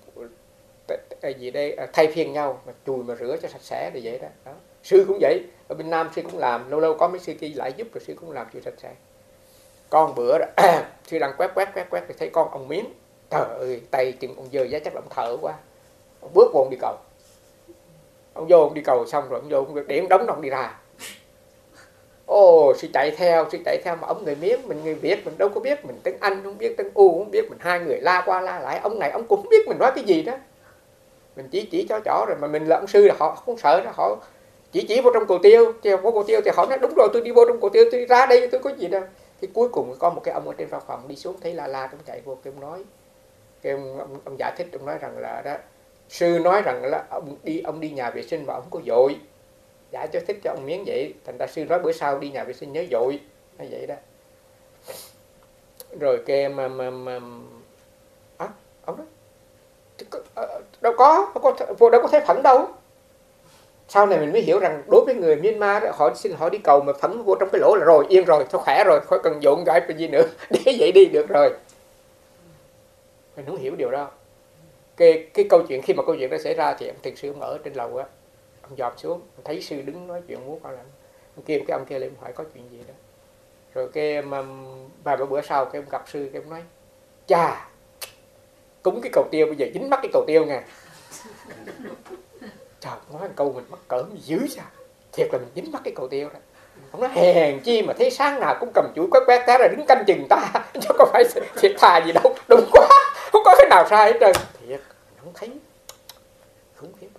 gì đây thay phiên nhau mà chùi mà rửa cho sạch sẽ thì vậy đó. Đó. Sư cũng vậy, ở bên Nam sư cũng làm, lâu lâu có mấy sư kia lại giúp rồi sư cũng làm cho sạch sẽ. Con bữa đó sư đang quét quét quét quét thì thấy con ông Miếng, trời ơi tay chân ông dơ giá chắc là ông thở quá, ông bước vô ông đi cầu, ông vô ông đi cầu xong rồi ông vô ông điểm đóng ông đi ra, Ồ, sư chạy theo, sư chạy theo mà ông người Miến, mình người Việt, mình đâu có biết, mình tiếng Anh không biết, tiếng U không biết, mình hai người la qua la lại, ông này ông cũng không biết mình nói cái gì đó. Mình chỉ chỉ cho chó rồi, mà mình là ông sư là họ không sợ đó, họ chỉ chỉ vô trong cầu tiêu, vô cầu tiêu thì họ nói đúng rồi, tôi đi vô trong cầu tiêu, tôi ra đây tôi có gì đâu. Thì cuối cùng có một cái ông ở trên văn phòng đi xuống thấy la la, ông chạy vô, cái ông nói, cái ông, ông, ông giải thích, ông nói rằng là đó, sư nói rằng là ông đi ông đi nhà vệ sinh mà ông có dội, giải cho thích cho ông Miến vậy, thành ra sư nói bữa sau đi nhà vệ sinh nhớ dội, nói vậy đó. Rồi cái mà mà mà à, ông nói đâu có, đâu có vô đâu có thấy phẫn đâu. Sau này mình mới hiểu rằng đối với người Myanmar đó, họ xin họ đi cầu mà phẫn vô trong cái lỗ là rồi, yên rồi, thôi khỏe rồi, khỏi cần dội gãi cái gì nữa, để vậy đi được rồi. Mình không hiểu điều đó. Cái cái câu chuyện khi mà câu chuyện đó xảy ra thì ông thiền sư ông ở trên lầu á, ông dòm xuống, thấy sư đứng nói chuyện muốn con làm, ông kêu cái ông kia lên hỏi có chuyện gì đó. Rồi cái vài bữa sau cái ông gặp sư, cái ông nói chà, cúng cái cầu tiêu bây giờ dính mắc cái cầu tiêu nha. Trời, nói câu mình mắc cỡ dữ sao, thiệt là mình dính mắc cái cầu tiêu đó. Ông nói hèn chi mà thấy sáng nào cũng cầm chuỗi quét quét té ra đứng canh chừng ta, chứ có phải thiệt thà gì đâu, đúng quá, không có cái nào sai hết trơn. Thiệt, không thấy, khủng khiếp.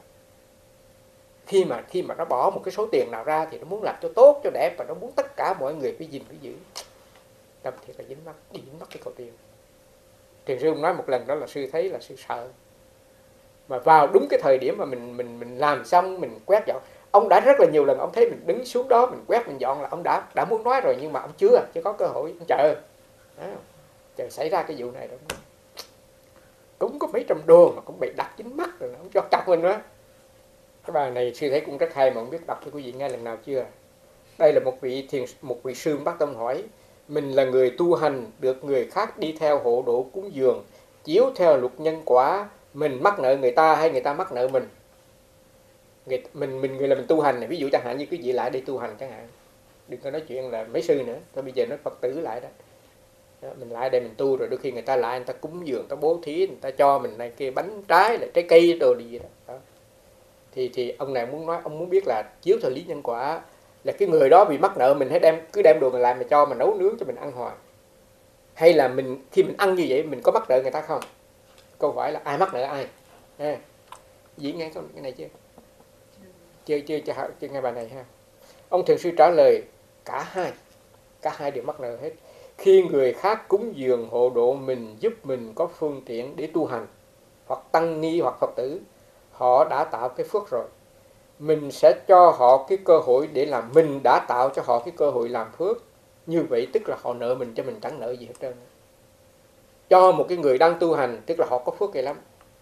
Khi mà khi mà nó bỏ một cái số tiền nào ra thì nó muốn làm cho tốt, cho đẹp, và nó muốn tất cả mọi người phải gìn phải giữ. Tâm thiệt là dính mắc, đi dính mắc cái cầu tiêu. Thiền sư ông nói một lần đó là sư thấy là sư sợ. Mà vào đúng cái thời điểm mà mình mình mình làm xong, mình quét dọn, ông đã rất là nhiều lần ông thấy mình đứng xuống đó mình quét mình dọn là ông đã đã muốn nói rồi, nhưng mà ông chưa chưa có cơ hội, ông chờ đó, chờ xảy ra cái vụ này đó. Cũng có mấy trăm đô mà cũng bị đặt dính mắt rồi, ông cho chặt mình đó. Cái bài này sư thấy cũng rất hay mà không biết đọc cho quý vị nghe lần nào chưa. Đây là một vị thiền một vị sư Bắc Tông hỏi: mình là người tu hành, được người khác đi theo hộ độ cúng dường, chiếu theo luật nhân quả, mình mắc nợ người ta hay người ta mắc nợ mình? Người, mình mình người là mình tu hành này, ví dụ chẳng hạn như quý vị lại đi tu hành chẳng hạn, đừng có nói chuyện là mấy sư nữa, thôi bây giờ nói Phật tử lại đó. Đó, mình lại đây mình tu rồi đôi khi người ta lại, người ta cúng dường, người ta bố thí, người ta cho mình này kia bánh trái, là trái cây đồ gì đó, đó. Thì thì ông này muốn nói, ông muốn biết là chiếu theo lý nhân quả là cái người đó bị mắc nợ mình hãy đem cứ đem đồ mình lại mà cho, mà nấu nướng cho mình ăn hoài, hay là mình khi mình ăn như vậy mình có mắc nợ người ta không? Câu hỏi là ai mắc nợ ai? À, dĩ nghe cái này chưa? Chưa chưa chưa, chưa nghe bài này ha. Ông thiền sư trả lời cả hai, cả hai đều mắc nợ hết. Khi người khác cúng dường hộ độ mình, giúp mình có phương tiện để tu hành, hoặc tăng ni hoặc Phật tử, họ đã tạo cái phước rồi, mình sẽ cho họ cái cơ hội để làm, mình đã tạo cho họ cái cơ hội làm phước. Như vậy tức là họ nợ mình, cho mình chẳng nợ gì hết trơn. Cho một cái người đang tu hành tức là họ có phước ghê lắm,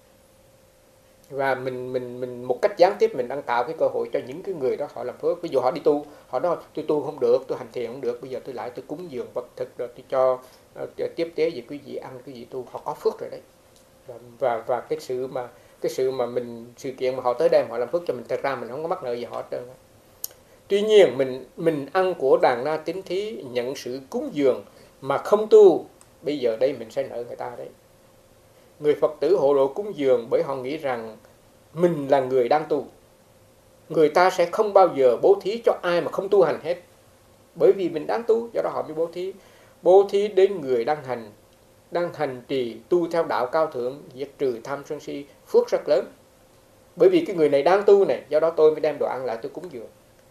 và mình mình mình một cách gián tiếp mình đang tạo cái cơ hội cho những cái người đó họ làm phước. Ví dụ họ đi tu, họ nói tôi tu không được, tôi hành thiền không được, bây giờ tôi lại tôi cúng dường vật thực rồi tôi cho uh, tiếp tế gì quý vị ăn, quý vị tu, họ có phước rồi đấy. Và và, và cái sự mà cái sự mà mình sự kiện mà họ tới đây họ làm phước cho mình, thật ra mình không có mắc nợ gì họ hết trơn. Tuy nhiên mình mình ăn của đàn na tín thí, nhận sự cúng dường mà không tu, bây giờ đây mình sẽ nợ người ta đấy. Người Phật tử hộ độ cúng dường bởi họ nghĩ rằng mình là người đang tu, người ta sẽ không bao giờ bố thí cho ai mà không tu hành hết, bởi vì mình đang tu, do đó họ mới bố thí. Bố thí đến người đang hành đang hành trì tu theo đạo cao thượng, diệt trừ tham sân si, phước rất lớn. Bởi vì cái người này đang tu này, do đó tôi mới đem đồ ăn lại tôi cúng dường.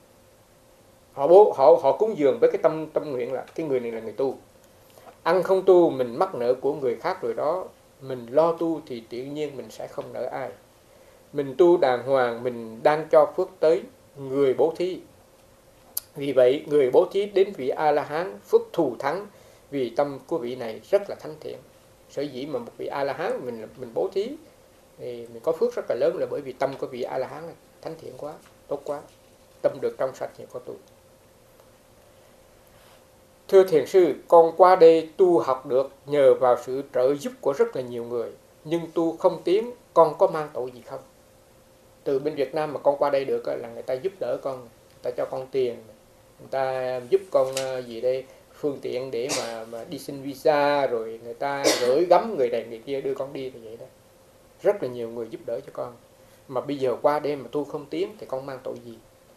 Họ bố họ họ cúng dường với cái tâm tâm nguyện là cái người này là người tu. Ăn không tu mình mắc nợ của người khác rồi đó, mình lo tu thì tự nhiên mình sẽ không nợ ai. Mình tu đàng hoàng, mình đang cho phước tới người bố thí. Vì vậy người bố thí đến vị A-la-hán phước thù thắng, vì tâm của vị này rất là thánh thiện. Sở dĩ mà một vị A-la-hán mình mình bố thí thì mình có phước rất là lớn là bởi vì tâm của vị A-la-hán thánh thiện quá, tốt quá, tâm được trong sạch thì có tu. Thưa thiền sư, con qua đây tu học được nhờ vào sự trợ giúp của rất là nhiều người, nhưng tu không tiến, con có mang tội gì không? Từ bên Việt Nam mà con qua đây được là người ta giúp đỡ con, người ta cho con tiền, người ta giúp con gì đây phương tiện để mà mà đi xin visa, rồi người ta gửi gắm người này người kia đưa con đi, thì vậy đó. Rất là nhiều người giúp đỡ cho con. Mà bây giờ qua đây mà tu không tiến thì con mang tội gì?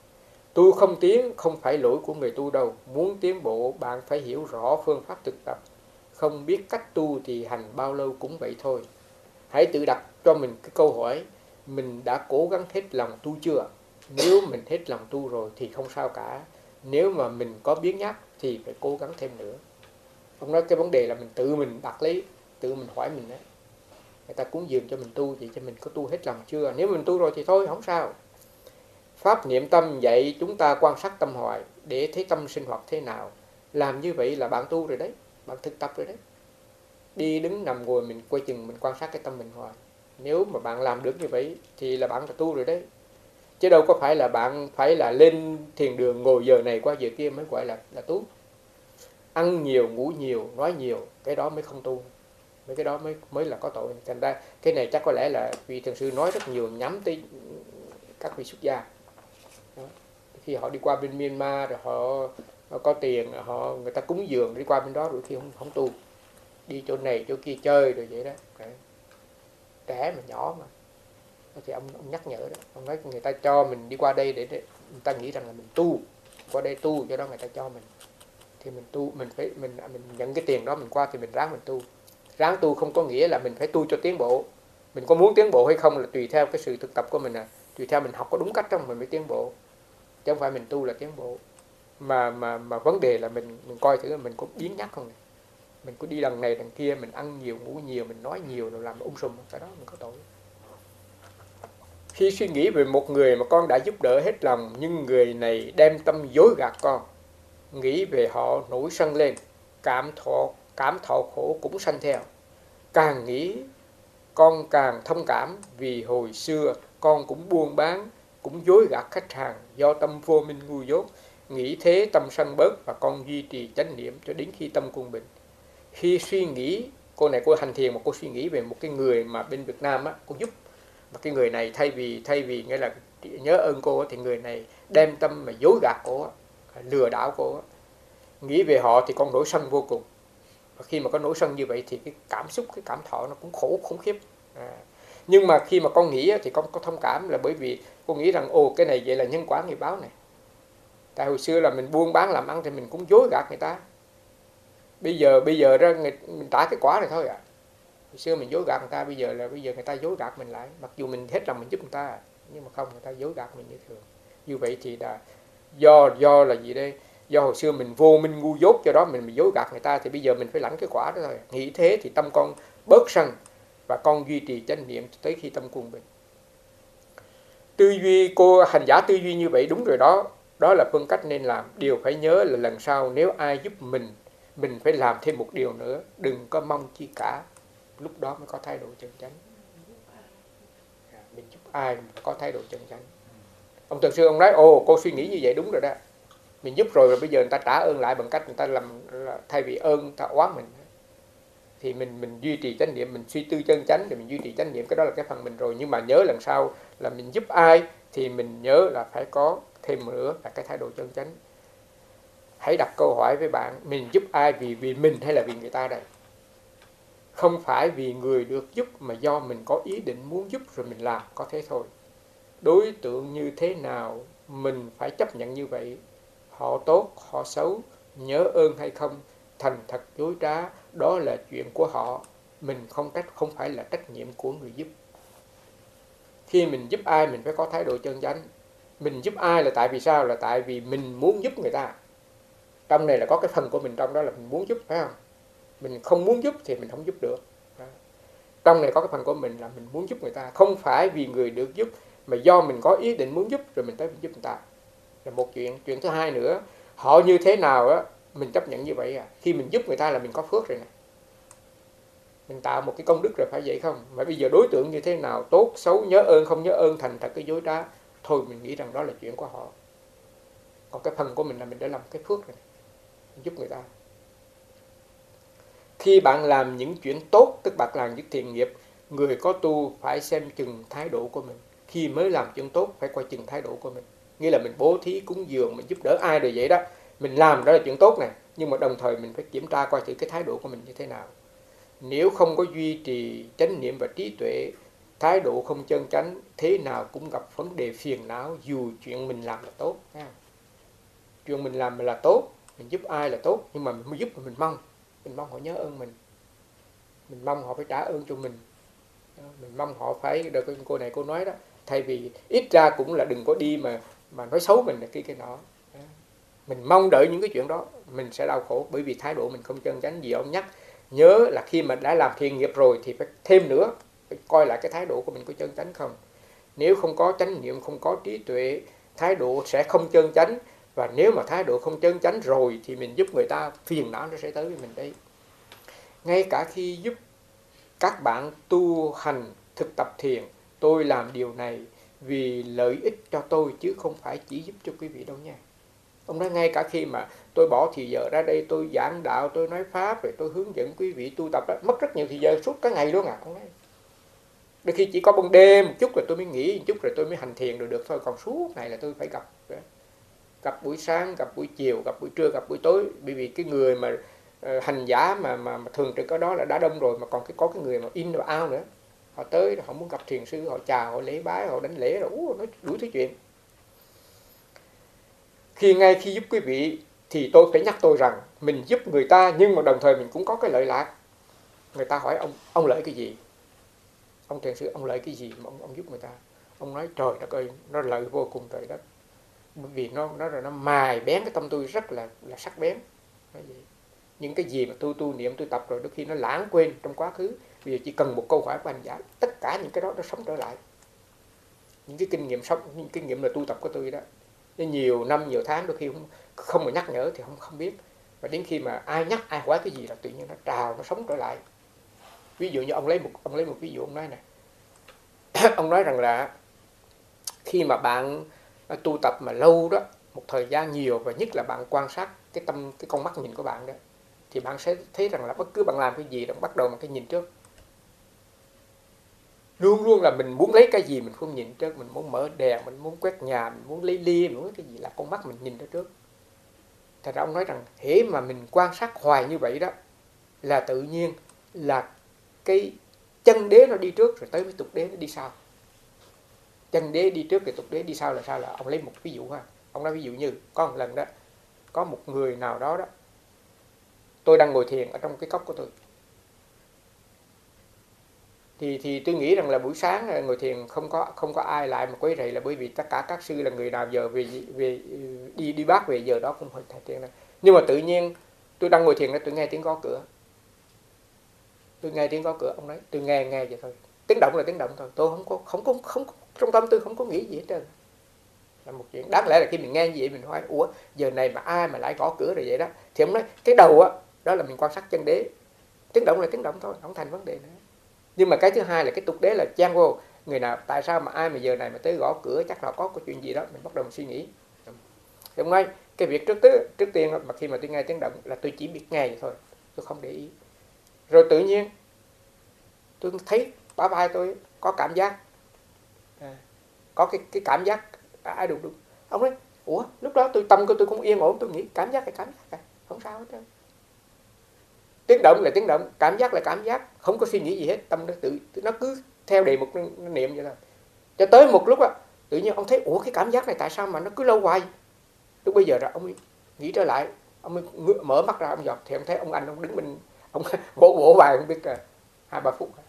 Tu không tiến không phải lỗi của người tu đâu. Muốn tiến bộ bạn phải hiểu rõ phương pháp thực tập. Không biết cách tu thì hành bao lâu cũng vậy thôi. Hãy tự đặt cho mình cái câu hỏi, mình đã cố gắng hết lòng tu chưa? Nếu mình hết lòng tu rồi thì không sao cả. Nếu mà mình có biến nhát thì phải cố gắng thêm nữa. Ông nói cái vấn đề là mình tự mình đặt lấy, tự mình hỏi mình đấy. Người ta cúng dường cho mình tu thì cho mình có tu hết lòng chưa? Nếu mình tu rồi thì thôi, không sao. Pháp niệm tâm dạy chúng ta quan sát tâm hoài để thấy tâm sinh hoạt thế nào. Làm như vậy là bạn tu rồi đấy, bạn thực tập rồi đấy. Đi đứng nằm ngồi mình quay chừng mình quan sát cái tâm mình hoài. Nếu mà bạn làm được như vậy thì là bạn đã tu rồi đấy. Chứ đâu có phải là bạn phải là lên thiền đường ngồi giờ này qua giờ kia mới gọi là là tu. Ăn nhiều, ngủ nhiều, nói nhiều, cái đó mới không tu. Mấy cái đó mới mới là có tội. Thành ra cái này chắc có lẽ là vị thiền sư nói rất nhiều nhắm tới các vị xuất gia. Đó. Khi họ đi qua bên Myanmar rồi họ, họ có tiền, họ người ta cúng dường đi qua bên đó rồi khi không không tu, đi chỗ này chỗ kia chơi rồi vậy đó. Đấy. Trẻ mà nhỏ mà thì ông, ông nhắc nhở đó, ông nói người ta cho mình đi qua đây để, để người ta nghĩ rằng là mình tu, qua đây tu, do đó người ta cho mình thì mình tu, mình phải mình mình nhận cái tiền đó mình qua thì mình ráng mình tu. Ráng tu không có nghĩa là mình phải tu cho tiến bộ. Mình có muốn tiến bộ hay không là tùy theo cái sự thực tập của mình à, tùy theo mình học có đúng cách trong mình mới tiến bộ, chứ không phải mình tu là tiến bộ. Mà mà mà vấn đề là mình mình coi thử là mình có biến nhát không này. Mình cứ đi đằng này đằng kia, mình ăn nhiều ngủ nhiều, mình nói nhiều rồi làm ung sùm, cái đó mình có tội. Khi suy nghĩ về một người mà con đã giúp đỡ hết lòng nhưng người này đem tâm dối gạt con, nghĩ về họ nổi sân lên, cảm thọ cảm thọ khổ cũng sanh theo. Càng nghĩ con càng thông cảm vì hồi xưa con cũng buôn bán, cũng dối gạt khách hàng do tâm vô minh ngu dốt. Nghĩ thế tâm sân bớt và con duy trì chánh niệm cho đến khi tâm quân bình. Khi suy nghĩ, cô này cô hành thiền mà cô suy nghĩ về một cái người mà bên Việt Nam á, cô giúp. Mà cái người này thay vì thay vì nghĩa là nhớ ơn cô thì người này đem tâm mà dối gạt cô, lừa đảo cô. Nghĩ về họ thì con nổi sân vô cùng. Và khi mà có nổi sân như vậy thì cái cảm xúc, cái cảm thọ nó cũng khổ khủng khiếp. À. Nhưng mà khi mà con nghĩ thì con có thông cảm là bởi vì con nghĩ rằng ồ cái này vậy là nhân quả nghiệp báo này. Tại hồi xưa là mình buôn bán làm ăn thì mình cũng dối gạt người ta. Bây giờ bây giờ ra mình trả cái quả này thôi ạ. À. Hồi xưa mình dối gạt người ta, bây giờ là bây giờ người ta dối gạt mình lại, mặc dù mình hết lòng mình giúp người ta, nhưng mà không, người ta dối gạt mình như thường. Như vậy thì là do do là gì đây? Do hồi xưa mình vô minh ngu dốt, cho đó mình mình dối gạt người ta, thì bây giờ mình phải lãnh cái quả đó thôi. Nghĩ thế thì tâm con bớt sân và con duy trì chánh niệm tới khi tâm quân bình. Tư duy, cô hành giả tư duy như vậy đúng rồi đó. Đó là phương cách nên làm. Điều phải nhớ là lần sau nếu ai giúp mình, mình phải làm thêm một điều nữa. Đừng có mong chi cả. Lúc đó mới có thái độ chân chánh. Mình giúp ai mình có thái độ chân chánh. Ông Thiền sư ông nói ồ cô suy nghĩ như vậy đúng rồi đó. Mình giúp rồi, rồi bây giờ người ta trả ơn lại bằng cách người ta làm, thay vì ơn người ta oán mình, thì mình mình duy trì chánh niệm, mình suy tư chân chánh thì mình duy trì chánh niệm, cái đó là cái phần mình rồi. Nhưng mà nhớ lần sau là mình giúp ai thì mình nhớ là phải có thêm nữa là cái thái độ chân chánh. Hãy đặt câu hỏi với bạn, mình giúp ai vì vì mình hay là vì người ta đây? Không phải vì người được giúp mà do mình có ý định muốn giúp rồi mình làm, có thế thôi. Đối tượng như thế nào mình phải chấp nhận như vậy. Họ tốt, họ xấu, nhớ ơn hay không, thành thật dối trá, đó là chuyện của họ. Mình không trách, không phải là trách nhiệm của người giúp. Khi mình giúp ai mình phải có thái độ chân chánh. Mình giúp ai là tại vì sao? Là tại vì mình muốn giúp người ta. Trong này là có cái phần của mình trong đó là mình muốn giúp, phải không? Mình không muốn giúp thì mình không giúp được. Trong này có cái phần của mình là mình muốn giúp người ta. Không phải vì người được giúp mà do mình có ý định muốn giúp rồi mình tới mình giúp người ta. Là một chuyện. Chuyện thứ hai nữa, họ như thế nào á mình chấp nhận như vậy à. Khi mình giúp người ta là mình có phước rồi nè, mình tạo một cái công đức rồi, phải vậy không? Mà bây giờ đối tượng như thế nào, tốt, xấu, nhớ ơn, không nhớ ơn, thành thật cái dối trá, thôi mình nghĩ rằng đó là chuyện của họ. Còn cái phần của mình là mình đã làm cái phước rồi, mình giúp người ta. Khi bạn làm những chuyện tốt, tức bạn làm những thiện nghiệp, người có tu phải xem chừng thái độ của mình. Khi mới làm chuyện tốt phải coi chừng thái độ của mình. Nghĩa là mình bố thí, cúng dường, mình giúp đỡ ai rồi vậy đó. Mình làm đó là chuyện tốt này, nhưng mà đồng thời mình phải kiểm tra coi thử cái thái độ của mình như thế nào. Nếu không có duy trì chánh niệm và trí tuệ thái độ không chân chánh thế nào cũng gặp vấn đề phiền não, dù chuyện mình làm là tốt. Chuyện mình làm là tốt, mình giúp ai là tốt, nhưng mà mình giúp mà mình mong, mình mong họ nhớ ơn mình, mình mong họ phải trả ơn cho mình, mình mong họ phải, được cô này cô nói đó, thay vì ít ra cũng là đừng có đi mà mà nói xấu mình là cái cái nọ. Mình mong đợi những cái chuyện đó, mình sẽ đau khổ, bởi vì thái độ mình không chân chánh. Gì ông nhắc nhớ là khi mà đã làm thiện nghiệp rồi thì phải thêm nữa, phải coi lại cái thái độ của mình có chân chánh không. Nếu không có chánh niệm, không có trí tuệ, thái độ sẽ không chân chánh. Và nếu mà thái độ không chân chánh rồi thì mình giúp người ta, phiền não nó sẽ tới với mình đấy. Ngay cả khi giúp các bạn tu hành thực tập thiền, tôi làm điều này vì lợi ích cho tôi chứ không phải chỉ giúp cho quý vị đâu nha. Ông nói ngay cả khi mà tôi bỏ thì giờ ra đây tôi giảng đạo, tôi nói pháp, rồi tôi hướng dẫn quý vị tu tập đó, mất rất nhiều thời giờ, suốt cả ngày luôn à. Ông nói đôi khi chỉ có ban đêm một chút rồi tôi mới nghỉ một chút rồi tôi mới hành thiền rồi được thôi, còn suốt ngày là tôi phải gặp gặp buổi sáng, gặp buổi chiều, gặp buổi trưa, gặp buổi tối. Bởi vì cái người mà uh, hành giả mà, mà mà thường trực ở đó là đã đông rồi, mà còn cái có cái người mà in và out nữa, họ tới họ muốn gặp thiền sư, họ chào, họ lễ bái, họ đánh lễ rồi uh, nói đủ thứ chuyện. Khi ngay khi giúp quý vị thì tôi phải nhắc tôi rằng mình giúp người ta, nhưng mà đồng thời mình cũng có cái lợi lạc. Người ta hỏi ông ông lợi cái gì, ông thiền sư ông lợi cái gì mà ông, ông giúp người ta. Ông nói trời đất ơi, nó lợi vô cùng trời đất, bởi vì nó nó rồi nó mài bén cái tâm tôi rất là là sắc bén. Những cái gì mà tôi tu niệm tôi tập rồi đôi khi nó lãng quên trong quá khứ, bây giờ chỉ cần một câu hỏi của anh giải, tất cả những cái đó nó sống trở lại. Những cái kinh nghiệm sống, những kinh nghiệm là tu tập của tôi đó, nên nhiều năm nhiều tháng đôi khi không không mà nhắc nhở thì không không biết, và đến khi mà ai nhắc ai hỏi cái gì là tự nhiên nó trào, nó sống trở lại. Ví dụ như ông lấy một ông lấy một ví dụ, ông nói này ông nói rằng là khi mà bạn tu tập mà lâu đó, một thời gian nhiều, và nhất là bạn quan sát cái tâm, cái con mắt nhìn của bạn đó, thì bạn sẽ thấy rằng là bất cứ bạn làm cái gì, bạn bắt đầu bằng cái nhìn trước. Luôn luôn là mình muốn lấy cái gì mình không nhìn trước, mình muốn mở đèn, mình muốn quét nhà, mình muốn lấy ly, mình muốn cái gì là con mắt mình nhìn đó trước. Thật ra ông nói rằng hễ mà mình quan sát hoài như vậy đó, là tự nhiên là cái chân đế nó đi trước rồi tới với tục đế nó đi sau. Chân đế đi trước thì tục đế đi sau là sao? Là ông lấy một ví dụ ha. Ông nói ví dụ như có một lần đó, có một người nào đó đó, tôi đang ngồi thiền ở trong cái cốc của tôi, thì thì tôi nghĩ rằng là buổi sáng ngồi thiền không có không có ai lại mà quấy rầy, là bởi vì tất cả các sư là người nào giờ về về đi đi bác về giờ đó cũng phải thầy thiền này. Nhưng mà tự nhiên tôi đang ngồi thiền đó, tôi nghe tiếng gõ cửa, tôi nghe tiếng gõ cửa. Ông nói tôi nghe nghe vậy thôi, tiếng động là tiếng động thôi, tôi không có không có không có trong tâm tôi không có nghĩ gì hết trơn. Là một chuyện đáng lẽ là khi mình nghe như vậy mình hỏi ủa giờ này mà ai mà lại gõ cửa rồi vậy đó, thì ông nói cái đầu á đó, đó là mình quan sát chân đế, tiếng động là tiếng động thôi, không thành vấn đề nữa. Nhưng mà cái thứ hai là cái tục đế là chen vô, người nào tại sao mà ai mà giờ này mà tới gõ cửa, chắc là có cái chuyện gì đó, mình bắt đầu mình suy nghĩ. Thì ông nói cái việc trước tứ, trước tiên mà khi mà tôi nghe tiếng động là tôi chỉ biết nghe vậy thôi, tôi không để ý. Rồi tự nhiên tôi thấy bả vai tôi có cảm giác, à, có cái cái cảm giác ai đụng đụng. Ông nói ủa lúc đó tôi tâm của tôi cũng yên ổn, tôi nghĩ cảm giác là cảm giác, không sao hết trơn. Tiếng động là tiếng động, cảm giác là cảm giác, không có suy nghĩ gì hết, tâm nó tự nó cứ theo đề mục niệm vậy thôi. Cho tới một lúc á, tự nhiên ông thấy ủa cái cảm giác này tại sao mà nó cứ lâu hoài. Lúc bây giờ là ông nghĩ trở lại, ông mở mắt ra ông dọc thì ông thấy ông anh ông đứng bên ông vỗ vỗ vai không biết hai ba phút.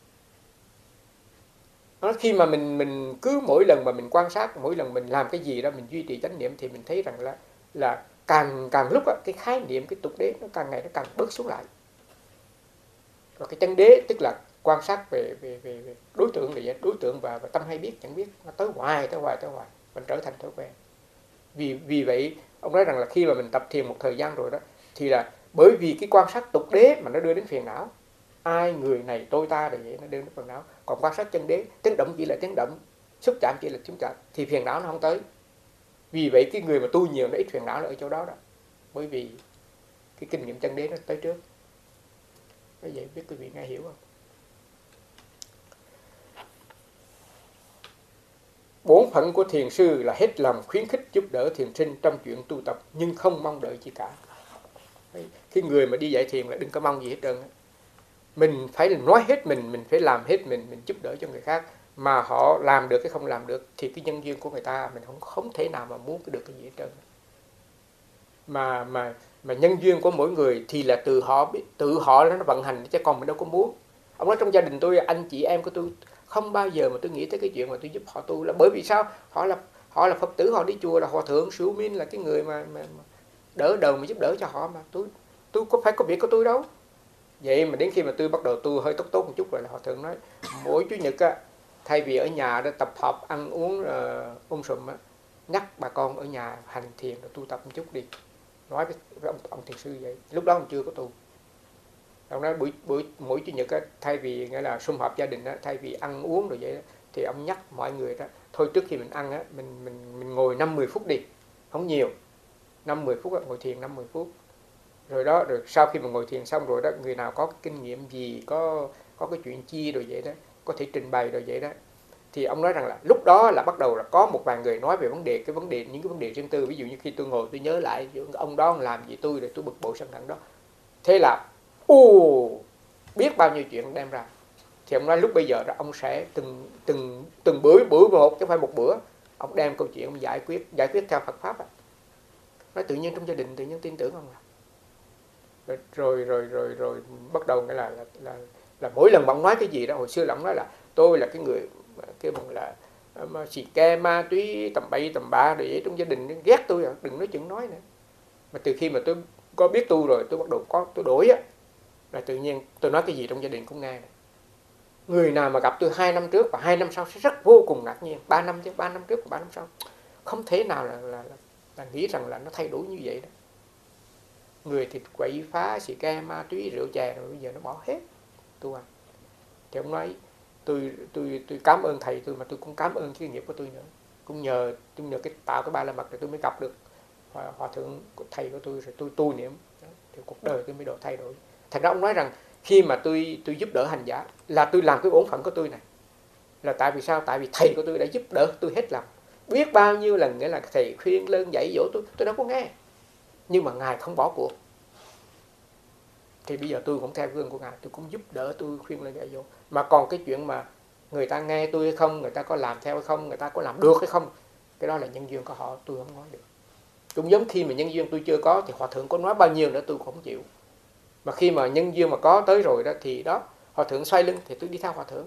Nó khi mà mình mình cứ mỗi lần mà mình quan sát, mỗi lần mình làm cái gì đó mình duy trì chánh niệm, thì mình thấy rằng là là càng càng lúc á, cái khái niệm cái tục đế nó càng ngày nó càng bớt xuống lại. Rồi cái chân đế tức là quan sát về về về, về đối tượng này, đối tượng và, và tâm hay biết chẳng biết, nó tới hoài tới hoài tới hoài, mình trở thành thói quen. Vì vì vậy ông nói rằng là khi mà mình tập thiền một thời gian rồi đó, thì là bởi vì cái quan sát tục đế mà nó đưa đến phiền não, ai người này tôi ta rồi vậy nó đưa đến phiền não. Còn quan sát chân đế, tiếng động chỉ là tiếng động, xúc chạm chỉ là xúc chạm, thì phiền não nó không tới. Vì vậy cái người mà tu nhiều nó ít phiền não là ở chỗ đó đó, bởi vì cái kinh nghiệm chân đế nó tới trước. Như vậy biết quý vị nghe hiểu không? Bổn phận của thiền sư là hết lòng khuyến khích giúp đỡ thiền sinh trong chuyện tu tập, nhưng không mong đợi gì cả. Cái người mà đi dạy thiền là đừng có mong gì hết trơn. Mình phải nói hết mình, mình phải làm hết mình, mình giúp đỡ cho người khác. Mà họ làm được hay không làm được thì cái nhân duyên của người ta mình không không thể nào mà muốn được cái gì hết trơn. Mà mà mà nhân duyên của mỗi người thì là từ họ tự họ nó vận hành, chứ còn mình đâu có muốn. Ông nói trong gia đình tôi, anh chị em của tôi không bao giờ mà tôi nghĩ tới cái chuyện mà tôi giúp họ tu, là bởi vì sao? Họ là họ là Phật tử, họ đi chùa, là hòa thượng Sửu Minh là cái người mà, mà, mà đỡ đầu mà giúp đỡ cho họ, mà tôi tôi có phải có việc của tôi đâu. Vậy mà đến khi mà tôi bắt đầu tu hơi tốt tốt một chút rồi, là hòa thượng nói mỗi chủ nhật á, thay vì ở nhà đó tập hợp ăn uống uh, um sùm á, nhắc bà con ở nhà hành thiền rồi tu tập một chút đi. Nói với, với ông, ông thiền sư vậy. Lúc đó ông chưa có tu. Ông nói buổi buổi mỗi chủ nhật á, thay vì nghĩa là sum họp gia đình á, thay vì ăn uống rồi vậy đó, thì ông nhắc mọi người đó, thôi trước khi mình ăn á, mình mình mình ngồi năm mười phút đi, không nhiều, năm mười phút á, ngồi thiền năm mười phút. Rồi đó, rồi sau khi mà ngồi thiền xong rồi đó, người nào có cái kinh nghiệm gì, có có cái chuyện chi rồi vậy đó, có thể trình bày rồi vậy đó, thì ông nói rằng là lúc đó là bắt đầu là có một vài người nói về vấn đề cái vấn đề những cái vấn đề riêng tư. Ví dụ như khi tôi ngồi tôi nhớ lại ông đó làm gì tôi, rồi tôi bực bội sân hận đó, thế là u biết bao nhiêu chuyện đem ra. Thì ông nói lúc bây giờ đó ông sẽ từng từng từng bữa bữa một, chứ không phải một bữa, ông đem câu chuyện ông giải quyết giải quyết theo Phật pháp á. Nói tự nhiên trong gia đình tự nhiên tin tưởng ông là rồi rồi rồi rồi, rồi bắt đầu nghĩa là là, là là mỗi lần ông nói cái gì đó, hồi xưa là ông nói là tôi là cái người cái bằng là mà xì ke ma túy tầm bậy tầm bạ rồi vậy, trong gia đình ghét tôi à, đừng nói chuyện nói nữa. Mà từ khi mà tôi có biết tu rồi, tôi bắt đầu có tôi đổi á, là tự nhiên tôi nói cái gì trong gia đình cũng nghe. Người nào mà gặp tôi hai năm trước và hai năm sau sẽ rất vô cùng ngạc nhiên. Ba năm chứ, ba năm trước và ba năm sau không thể nào là, là, là, là nghĩ rằng là nó thay đổi như vậy đó. Người thì quậy phá, xì ke, ma túy, rượu chè rồi bây giờ nó bỏ hết tu hành. Thì ông nói tôi tôi tôi cảm ơn thầy tôi, mà tôi cũng cảm ơn cái nghiệp của tôi nữa. Cũng nhờ tôi nhờ cái tạo cái ba la mật rồi tôi mới gặp được hòa, hòa thượng của thầy của tôi, rồi tôi tu niệm thì cuộc đời tôi mới độ thay đổi. Thành ra ông nói rằng khi mà tôi tôi giúp đỡ hành giả là tôi làm cái bổn phận của tôi này. Là tại vì sao? Tại vì thầy của tôi đã giúp đỡ tôi hết lòng. Biết bao nhiêu lần nghĩa là thầy khuyên lơn dạy dỗ tôi, tôi đâu có nghe. Nhưng mà Ngài không bỏ cuộc. Thì bây giờ tôi cũng theo gương của Ngài, tôi cũng giúp đỡ tôi khuyên lơn dạy dỗ. Mà còn cái chuyện mà người ta nghe tôi hay không, người ta có làm theo hay không, người ta có làm được hay không, cái đó là nhân duyên của họ, tôi không nói được. Cũng giống khi mà nhân duyên tôi chưa có thì hòa thượng có nói bao nhiêu nữa tôi cũng không chịu. Mà khi mà nhân duyên mà có tới rồi đó thì đó, hòa thượng xoay lưng thì tôi đi theo hòa thượng.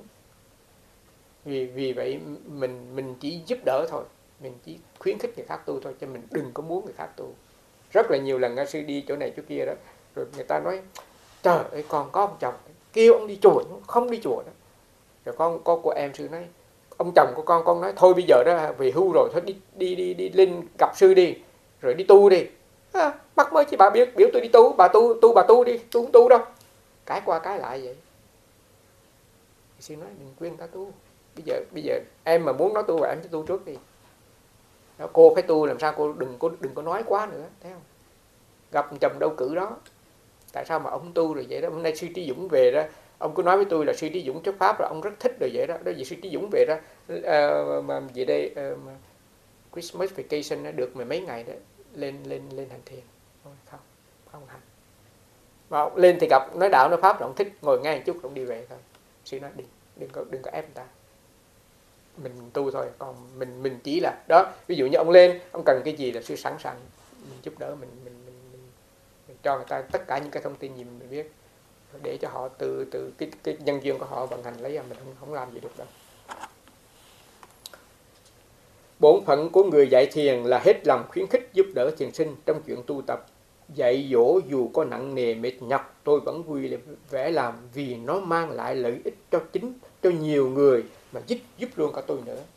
Vì vì vậy mình mình chỉ giúp đỡ thôi, mình chỉ khuyến khích người khác tu thôi, chứ mình đừng có muốn người khác tu. Rất là nhiều lần sư đi chỗ này chỗ kia đó, rồi người ta nói trời ơi con có ông chồng kêu ông đi chùa, không đi chùa đó. Rồi con con của em sư nói ông chồng của con con nói thôi bây giờ đó về hưu rồi, thôi đi đi đi đi lên gặp sư đi, rồi đi tu đi. À, mắc mới chứ bà biết biểu tôi đi tu, bà tu tu bà tu đi, tu không tu đâu. Cái qua cái lại vậy. Sư nói đừng khuyên ta tu. Bây giờ bây giờ em mà muốn nói tu, em cứ tu trước đi. Đó, cô phải tu làm sao cô đừng có đừng có nói quá nữa, thấy không? Gặp chồng đâu cử đó. Tại sao mà ông tu rồi vậy đó? Hôm nay sư Trí Dũng về đó, ông cứ nói với tôi là sư Trí Dũng chấp pháp rồi ông rất thích rồi vậy đó. Đó vì sư Trí Dũng về đó uh, mà về đây uh, Christmas vacation nó được mười mấy ngày đó, lên lên lên hành thiền. Không không hành. Mà ông lên thì gặp nói đạo nói pháp rồi ông thích ngồi nghe một chút rồi ông đi về thôi. Sư nói đừng đừng có đừng có ép người ta. Mình tu thôi, còn mình mình chỉ là đó, ví dụ như ông lên ông cần cái gì là sư sẵn sàng mình giúp đỡ, mình mình mình, mình, mình cho người ta tất cả những cái thông tin gì mình biết để cho họ từ từ cái cái nhân duyên của họ vận hành lấy, mình không không làm gì được đâu. Bổn phận của người dạy thiền là hết lòng khuyến khích giúp đỡ thiền sinh trong chuyện tu tập. Dạy dỗ dù có nặng nề mệt nhọc, tôi vẫn vui vẻ làm vì nó mang lại lợi ích cho chính cho nhiều người, mà giúp giúp luôn cả tôi nữa.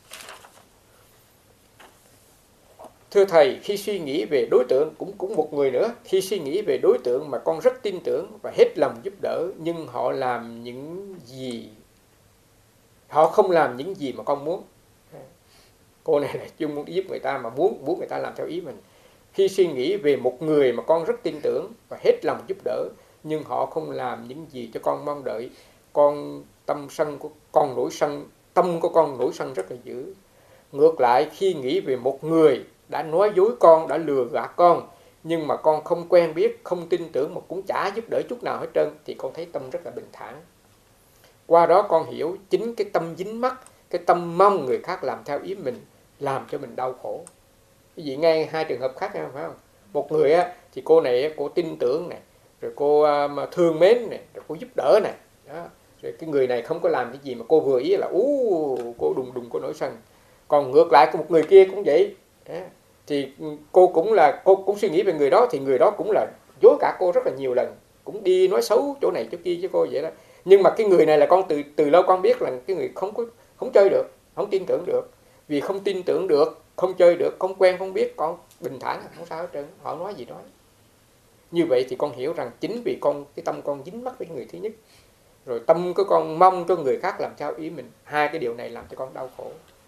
Thưa thầy, khi suy nghĩ về đối tượng, cũng cũng một người nữa, khi suy nghĩ về đối tượng mà con rất tin tưởng và hết lòng giúp đỡ, nhưng họ làm những gì, họ không làm những gì mà con muốn. Cô này là chuyên muốn giúp người ta mà muốn muốn người ta làm theo ý mình. Khi suy nghĩ về một người mà con rất tin tưởng và hết lòng giúp đỡ, nhưng họ không làm những gì cho con mong đợi, con tâm sân của con nổi sân, tâm của con nổi sân rất là dữ. Ngược lại, khi nghĩ về một người đã nói dối con, đã lừa gạt con, nhưng mà con không quen biết, không tin tưởng mà cũng chả giúp đỡ chút nào hết trơn, thì con thấy tâm rất là bình thản. Qua đó con hiểu chính cái tâm dính mắc, cái tâm mong người khác làm theo ý mình, làm cho mình đau khổ. Cái gì nghe hai trường hợp khác nhau, phải không? Một người á, thì cô này cô tin tưởng này, rồi cô mà thương mến này, rồi cô giúp đỡ này. Đó. Rồi cái người này không có làm cái gì mà cô vừa ý là ú, cô đùng đùng cô nổi sân. Còn ngược lại một người kia cũng vậy. Đó. Thì cô cũng là cô cũng suy nghĩ về người đó, thì người đó cũng là dối cả cô rất là nhiều lần, cũng đi nói xấu chỗ này chỗ kia với cô vậy đó. Nhưng mà cái người này là con từ từ lâu con biết là cái người không có không chơi được, không tin tưởng được. Vì không tin tưởng được, không chơi được, không quen không biết, con bình thản không sao hết trơn, họ nói gì nói. Như vậy thì con hiểu rằng chính vì con cái tâm con dính mắc với người thứ nhất, rồi tâm của con mong cho người khác làm theo ý mình, hai cái điều này làm cho con đau khổ.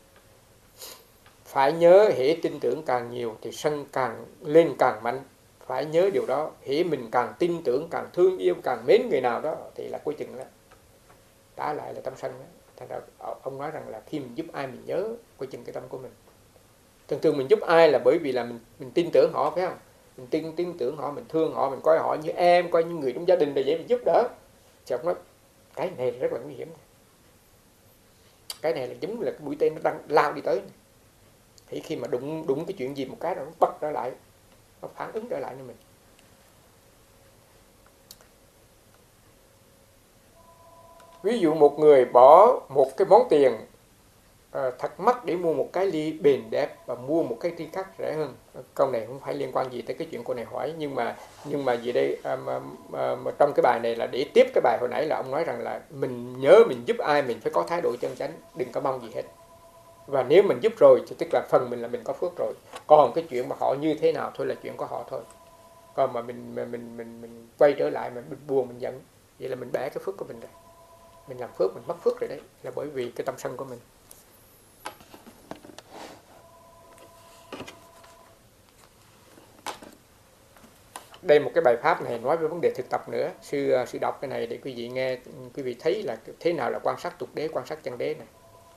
Phải nhớ hễ tin tưởng càng nhiều thì sân càng lên càng mạnh. Phải nhớ điều đó, hễ mình càng tin tưởng, càng thương yêu, càng mến người nào đó thì là cuối chừng đó trả lại là tâm sân đó. Thành ra ông nói rằng là khi mình giúp ai mình nhớ coi chừng cái tâm của mình. Thường thường mình giúp ai là bởi vì là mình mình tin tưởng họ, phải không? Mình tin tin tưởng họ, mình thương họ, mình coi họ như em, coi như người trong gia đình, là vậy mình giúp đỡ. Thì ông nói cái này rất là nguy hiểm. Cái này là giống là cái mũi tên nó đang lao đi tới. Thì khi mà đụng đụng cái chuyện gì một cái nó bật trở lại, nó phản ứng trở lại cho mình. Ví dụ một người bỏ một cái món tiền à, thật mắc để mua một cái ly bền đẹp và mua một cái ly khác rẻ hơn. Câu này không phải liên quan gì tới cái chuyện cô này hỏi, nhưng mà nhưng mà gì đây à, mà, mà, mà trong cái bài này là để tiếp cái bài hồi nãy là ông nói rằng là mình nhớ mình giúp ai mình phải có thái độ chân chánh, đừng có mong gì hết. Và nếu mình giúp rồi thì tức là phần mình là mình có phước rồi. Còn cái chuyện mà họ như thế nào thôi là chuyện của họ thôi. Còn mà mình mình mình mình, mình quay trở lại mình buồn mình giận, vậy là mình bẻ cái phước của mình rồi. Mình làm phước mình mất phước rồi đấy, là bởi vì cái tâm sân của mình. Đây một cái bài pháp này nói về vấn đề thực tập nữa. Sư sư đọc cái này để quý vị nghe, quý vị thấy là thế nào là quan sát tục đế, quan sát chân đế này.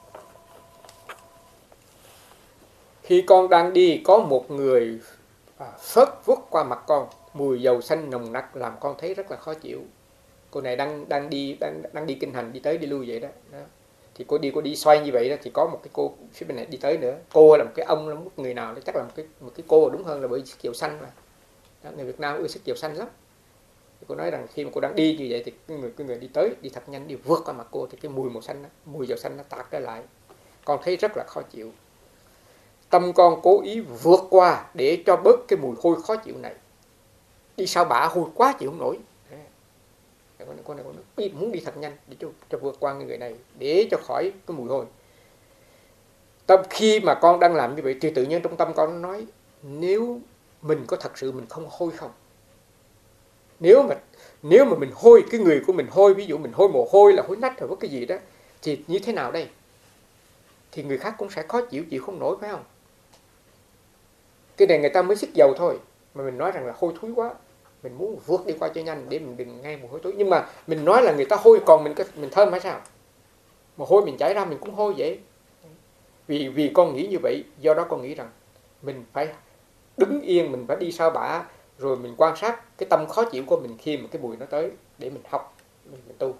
Khi con đang đi có một người phớt vuốt qua mặt con, mùi dầu xanh nồng nặc làm con thấy rất là khó chịu. Cô này đang đang đi đang đang đi kinh hành, đi tới đi lui vậy đó. Đó. Thì cô đi cô đi xoay như vậy đó, thì có một cái cô phía bên này đi tới nữa. Cô là một cái ông, là một người nào đó, chắc là một cái một cái cô, đúng hơn là bởi sức dầu xanh mà. Đó, người Việt Nam ưa sức dầu xanh lắm. Thì cô nói rằng khi mà cô đang đi như vậy thì cái người cái người đi tới đi thật nhanh, đi vượt qua mặt cô, thì cái mùi màu xanh đó, mùi dầu xanh nó tạt trở lại. Con thấy rất là khó chịu. Tâm con cố ý vượt qua để cho bớt cái mùi hôi khó chịu này. Đi sao bả hôi quá chịu không nổi. Con này con nói, muốn đi thật nhanh để cho, cho vượt qua người này, để cho khỏi cái mùi hôi. Tâm khi mà con đang làm như vậy thì tự nhiên trong tâm con nói, nếu mình có thật sự mình không hôi không? Nếu mà nếu mà mình hôi, cái người của mình hôi, ví dụ mình hôi mồ hôi là hôi nách rồi có cái gì đó, thì như thế nào đây? Thì người khác cũng sẽ khó chịu, chịu không nổi, phải không? Cái này người ta mới xích dầu thôi, mà mình nói rằng là hôi thối quá, mình muốn vượt đi qua cho nhanh để mình đừng nghe mùi hôi thối. Nhưng mà mình nói là người ta hôi, còn mình mình thơm hay sao? Mà hôi mình chảy ra mình cũng hôi vậy. Vì vì con nghĩ như vậy, do đó con nghĩ rằng mình phải đứng yên, mình phải đi sau bả, rồi mình quan sát cái tâm khó chịu của mình khi mà cái mùi nó tới, để mình học, mình, mình tu.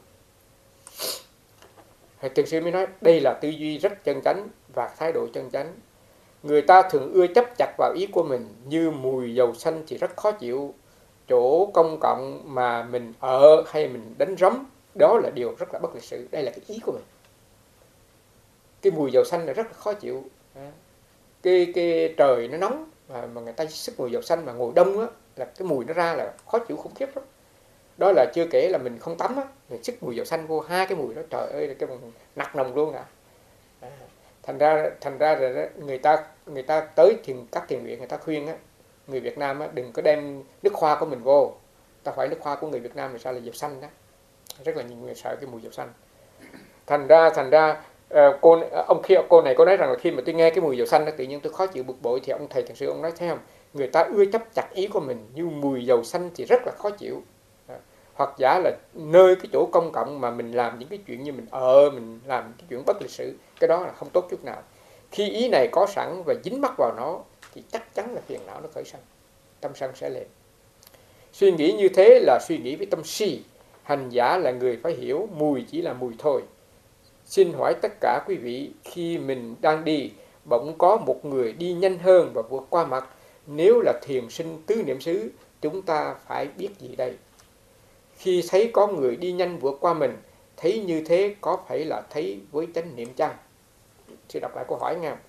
Thiền sư mới nói đây là tư duy rất chân chánh và thái độ chân chánh. Người ta thường ưa chấp chặt vào ý của mình, như mùi dầu xanh thì rất khó chịu, chỗ công cộng mà mình ở hay mình đánh rắm, đó là điều rất là bất lịch sự. Đây là cái ý của mình. Cái mùi dầu xanh là rất là khó chịu. Cái, cái trời nó nóng mà, mà người ta sức mùi dầu xanh mà ngồi đông á, là cái mùi nó ra là khó chịu khủng khiếp lắm. Đó là chưa kể là mình không tắm á, mình sức mùi dầu xanh vô, hai cái mùi đó trời ơi, cái nặc nồng luôn à. À, thành ra thành ra là người ta người ta tới thiền các thiền viện, người ta khuyên á, người Việt Nam á, đừng có đem nước hoa của mình vô. Ta phải nước hoa của người Việt Nam là sao, là dầu xanh đó. Rất là nhiều người sợ cái mùi dầu xanh. Thành ra thành ra uh, cô ông khi cô này có nói rằng là khi mà tôi nghe cái mùi dầu xanh đó tự nhiên tôi khó chịu bực bội, thì ông thầy thiền sư ông nói thấy không, người ta ưa chấp chặt ý của mình, như mùi dầu xanh thì rất là khó chịu. Hoặc giả là nơi cái chỗ công cộng mà mình làm những cái chuyện như mình ờ mình làm cái chuyện bất lịch sự, cái đó là không tốt chút nào. Khi ý này có sẵn và dính mắc vào nó thì chắc chắn là phiền não nó khởi sanh. tâm sân sẽ lên. Suy nghĩ như thế là suy nghĩ với tâm si. Hành giả là người phải hiểu mùi chỉ là mùi thôi. Xin hỏi tất cả quý vị, khi mình đang đi, bỗng có một người đi nhanh hơn và vượt qua mặt. Nếu là thiền sinh tứ niệm xứ, chúng ta phải biết gì đây? Khi thấy có người đi nhanh vượt qua mình, thấy như thế có phải là thấy với chánh niệm chăng? Xin đọc lại câu hỏi nha.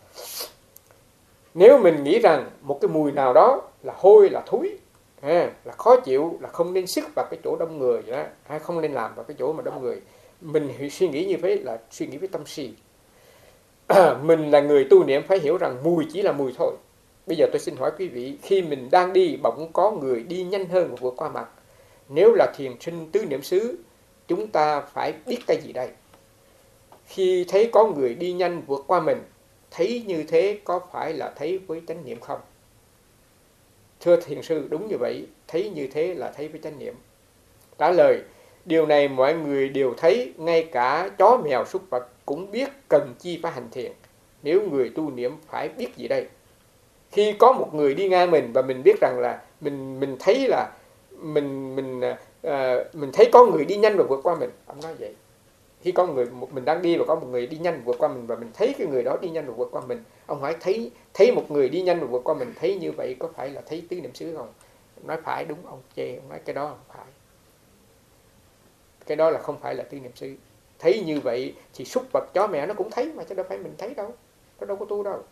Nếu mình nghĩ rằng một cái mùi nào đó là hôi, là thúi, là khó chịu, là không nên sức vào cái chỗ đông người đó, hay không nên làm vào cái chỗ mà đông người, mình suy nghĩ như thế là suy nghĩ với tâm si. Mình là người tu niệm phải hiểu rằng mùi chỉ là mùi thôi. Bây giờ tôi xin hỏi quý vị, khi mình đang đi bỗng có người đi nhanh hơn và vượt qua mặt, nếu là thiền sinh tứ niệm xứ, chúng ta phải biết cái gì đây? Khi thấy có người đi nhanh vượt qua mình, thấy như thế có phải là thấy với chánh niệm không? Thưa thiền sư, đúng như vậy, thấy như thế là thấy với chánh niệm. Trả lời, điều này mọi người đều thấy, ngay cả chó mèo súc vật cũng biết cần chi phải hành thiền. Nếu người tu niệm phải biết gì đây? Khi có một người đi ngang mình và mình biết rằng là mình mình thấy là mình mình uh, mình thấy có người đi nhanh và vượt qua mình, ông nói vậy. Khi có người mình đang đi và có một người đi nhanh vượt qua mình và mình thấy cái người đó đi nhanh và vượt qua mình, ông hỏi thấy thấy một người đi nhanh và vượt qua mình, thấy như vậy có phải là thấy tứ niệm xứ không? Nói phải, đúng. Ông chê, ông nói cái đó không phải, cái đó là không phải là tứ niệm xứ. Thấy như vậy thì súc vật chó mẹ nó cũng thấy mà, chứ đâu phải mình thấy đâu, nó đâu có tu đâu.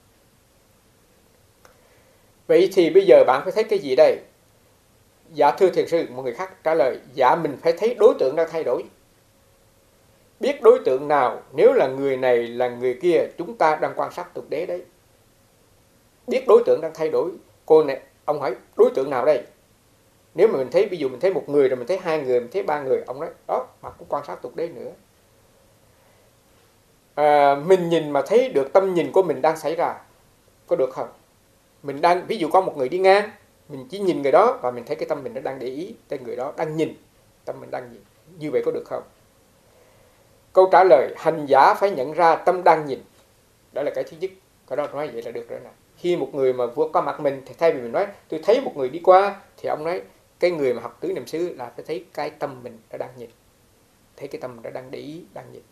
Vậy thì bây giờ bạn phải thấy cái gì đây? Dạ thưa thiền sư, một người khác trả lời, dạ mình phải thấy đối tượng đang thay đổi. Biết đối tượng nào, nếu là người này là người kia, chúng ta đang quan sát tục đế đấy. Biết đối tượng đang thay đổi. Cô này, ông hỏi đối tượng nào đây? Nếu mà mình thấy, ví dụ mình thấy một người rồi mình thấy hai người, mình thấy ba người, ông nói đó, mà cũng quan sát tục đế nữa. À, mình nhìn mà thấy được tâm nhìn của mình đang xảy ra, có được không? Mình đang, ví dụ có một người đi ngang, mình chỉ nhìn người đó và mình thấy cái tâm mình nó đang để ý tới người đó, đang nhìn, tâm mình đang nhìn. Như vậy có được không? Câu trả lời, hành giả phải nhận ra tâm đang nhìn. Đó là cái thứ nhất. Cái đó nói vậy là được rồi nè. Khi một người mà vượt qua mặt mình, thì thay vì mình nói tôi thấy một người đi qua, thì ông nói cái người mà học tứ niệm xứ là phải thấy cái tâm mình nó đang nhìn, thấy cái tâm mình nó đang để ý, đang nhìn.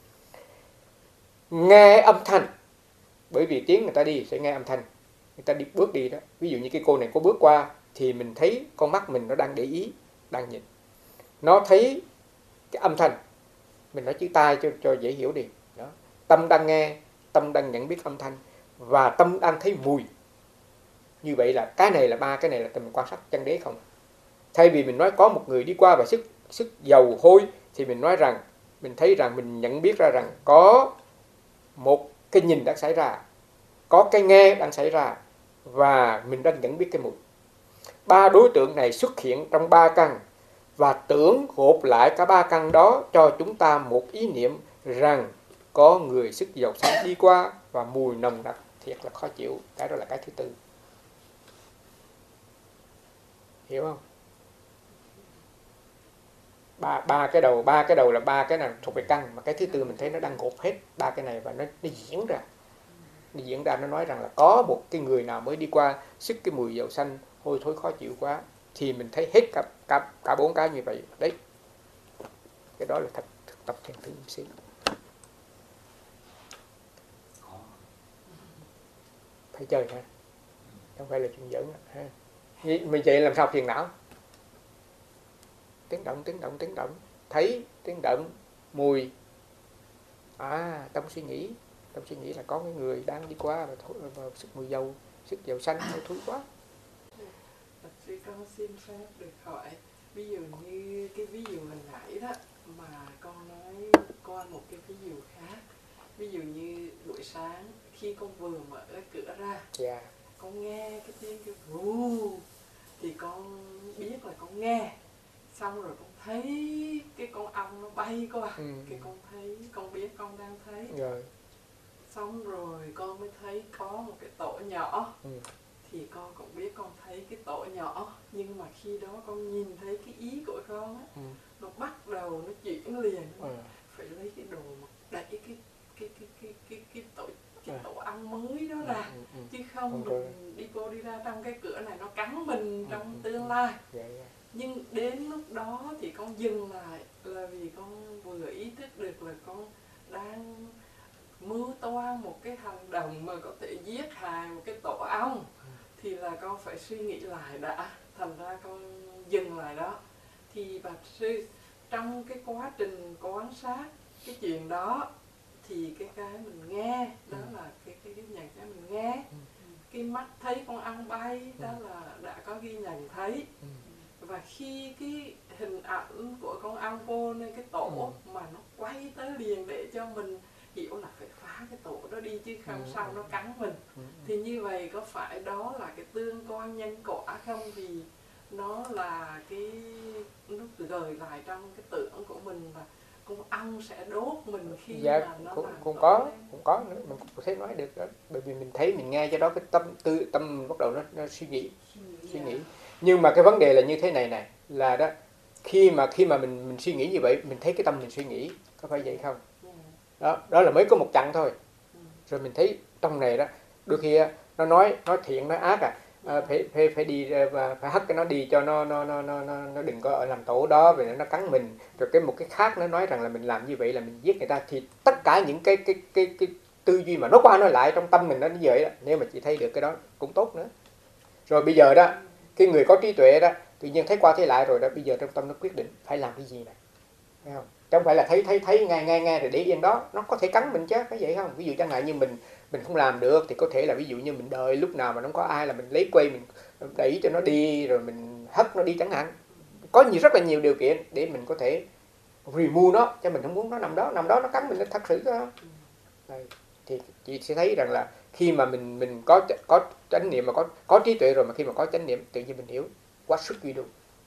Nghe âm thanh, bởi vì tiếng người ta đi sẽ nghe âm thanh, người ta đi bước đi đó. Ví dụ như cái cô này có bước qua thì mình thấy con mắt mình nó đang để ý, đang nhìn. Nó thấy cái âm thanh, mình nói chữ tai cho cho dễ hiểu đi. Đó. Tâm đang nghe, tâm đang nhận biết âm thanh, và tâm đang thấy mùi. Như vậy là cái này là ba, cái này là mình quan sát chân đế không. Thay vì mình nói có một người đi qua và sức sức dầu hôi, thì mình nói rằng mình thấy rằng mình nhận biết ra rằng có một cái nhìn đang xảy ra, có cái nghe đang xảy ra, và mình đang nhận biết cái mùi. Ba đối tượng này xuất hiện trong ba căn, và tưởng gộp lại cả ba căn đó cho chúng ta một ý niệm rằng có người sức dầu xanh đi qua và mùi nồng nặc thiệt là khó chịu. Cái đó là cái thứ tư. Hiểu không? Ba, ba cái đầu ba cái đầu là ba cái nào thuộc về căn, mà cái thứ tư mình thấy nó đang gộp hết ba cái này và nó, nó diễn ra. Nó diễn ra, nó nói rằng là có một cái người nào mới đi qua sức cái mùi dầu xanh hôi thối khó chịu quá, thì mình thấy hết cả cả cả bốn cái như vậy đấy. Cái đó là thực, thực tập thiền tứ niệm xứ. Phải chơi ha, không phải là chuyện giỡn ha. Mình vậy làm sao thiền não? Tiếng động, tiếng động, tiếng động, thấy tiếng động, mùi, à tâm suy nghĩ, tâm suy nghĩ là có cái người đang đi qua và, thối, và sức mùi dầu, sức dầu xanh hôi thối quá. Bác sĩ con xin phép được hỏi, ví dụ như cái ví dụ hồi nãy đó, mà con nói qua một cái ví dụ khác. Ví dụ như buổi sáng khi con vừa mở cửa ra, yeah. con nghe cái tiếng kêu ru, thì con biết là con nghe. Xong rồi con thấy cái con ong nó bay qua, ừ. Cái con thấy, con biết con đang thấy. Rồi. Xong rồi con mới thấy có một cái tổ nhỏ, ừ. Thì con cũng biết con thấy cái tổ nhỏ. Nhưng mà khi đó con nhìn thấy cái ý của con á, ừ. Nó bắt đầu nó chuyển liền, ừ. Phải lấy cái đồ đẩy cái cái cái cái cái cái, cái tổ cái tổ ong mới đó ra, ừ, ừ, ừ. Chứ không mình đi vô đi ra trong cái cửa này nó cắn mình trong tương lai. Dạ, dạ. Nhưng đến lúc đó thì con dừng lại là vì con vừa ý thức được là con đang mưu toan một cái hành động mà có thể giết hại một cái tổ ong, thì là con phải suy nghĩ lại đã, thành ra con dừng lại đó. Thì bạch sư trong cái quá trình quan sát cái chuyện đó thì cái cái mình nghe đó Ừ. là cái cái cái nhận cái mình nghe, cái mắt thấy con ong bay đó là đã có ghi nhận thấy. Ừ. Và khi cái hình ảnh của con ong vô nên cái tổ Ừ. mà nó quay tới liền để cho mình hiểu là phải phá cái tổ đó đi chứ không Ừ. sao nó cắn mình. Ừ. Thì như vậy có phải đó là cái tương quan nhân quả không? Vì nó là cái nó gợi lại trong cái tưởng của mình là con ong sẽ đốt mình khi Dạ, mà nó cũng, làm cũng tổ có lên. cũng có nữa, mình cũng có thể nói được đó, bởi vì mình thấy mình nghe cho đó cái tâm tư tâm mình bắt đầu nó, nó suy nghĩ suy nghĩ. Nhưng mà cái vấn đề là như thế này này, là đó khi mà khi mà mình mình suy nghĩ như vậy, mình thấy cái tâm mình suy nghĩ, có phải vậy không? Yeah. Đó đó là mới có một chặng thôi, Ừ. rồi mình thấy trong này đó đôi khi nó nói nói thiện nói ác à, à phải phải phải đi và phải hất cái nó đi cho nó nó nó nó nó nó đừng có ở làm tổ đó, vì nó cắn mình. Rồi cái một cái khác nó nói rằng là mình làm như vậy là mình giết người ta, thì tất cả những cái cái cái cái tư duy mà nó qua nói lại trong tâm mình nó như vậy đó, nếu mà chị thấy được cái đó cũng tốt nữa. Rồi bây giờ đó cái người có trí tuệ đó tự nhiên thấy qua thấy lại rồi đó, bây giờ trong tâm nó quyết định phải làm cái gì này, thấy không? Chứ không phải là thấy thấy thấy nghe nghe nghe rồi để yên đó, nó có thể cắn mình chứ, phải vậy không? Ví dụ chẳng hạn như mình mình không làm được thì có thể là ví dụ như mình đợi lúc nào mà nó có ai là mình lấy quay mình đẩy cho nó đi, rồi mình hất nó đi chẳng hạn. Có nhiều rất là nhiều điều kiện để mình có thể remove nó, cho mình không muốn nó nằm đó, nằm đó nó cắn mình nó thật sự đó. Đây, thì chị sẽ thấy rằng là khi mà mình mình có có chánh niệm mà có có trí tuệ rồi, mà khi mà có chánh niệm tự nhiên mình hiểu what should we do.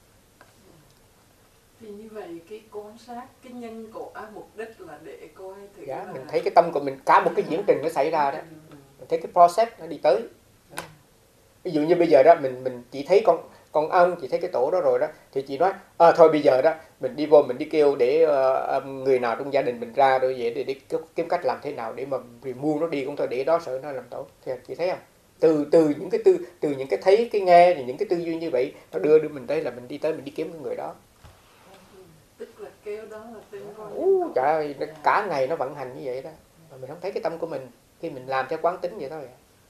Thì như vậy cái quan sát cái nhân quả mục đích là để coi thử Dạ, là mình thấy cái tâm của mình, cả một cái diễn trình nó xảy ra đó, mình thấy cái process nó đi tới. Đó. Ví dụ như bây giờ đó mình mình chỉ thấy con con ong, chỉ thấy cái tổ đó rồi đó, thì chị nói à, thôi bây giờ đó mình đi vô mình đi kêu để uh, người nào trong gia đình mình ra rồi vậy để, để kiếm cách làm thế nào để mà remove nó đi, cũng thôi để đó sợ nó làm tổ. Thì chị thấy không? Từ từ những cái tư từ những cái thấy cái nghe thì những cái tư duy như vậy nó đưa đưa mình tới là mình đi tới mình đi kiếm cái người đó. tức là kêu đó là tương quan nhân Ú, quả. trời ơi, nó, cả ngày nó vận hành như vậy đó, mà mình không thấy cái tâm của mình khi mình làm theo quán tính vậy thôi.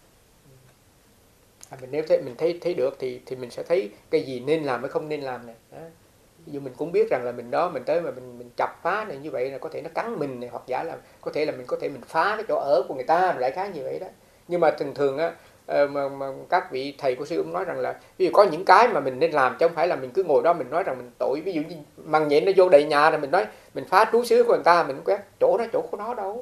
À, mình nếu thấy mình thấy thấy được thì thì mình sẽ thấy cái gì nên làm hay không nên làm này. Đó. Ví dụ mình cũng biết rằng là mình đó mình tới mà mình mình chọc phá này như vậy là có thể nó cắn mình này, hoặc giả là có thể là mình có thể mình phá cái chỗ ở của người ta, đại khái như vậy đó. Nhưng mà thường thường á mà, mà các vị thầy của sư cũng nói rằng là ví dụ có những cái mà mình nên làm chứ không phải là mình cứ ngồi đó mình nói rằng mình tội. Ví dụ như mằng nhện nó vô đầy nhà rồi mình nói mình phá trú xứ của người ta, mình quét chỗ đó chỗ của nó đâu,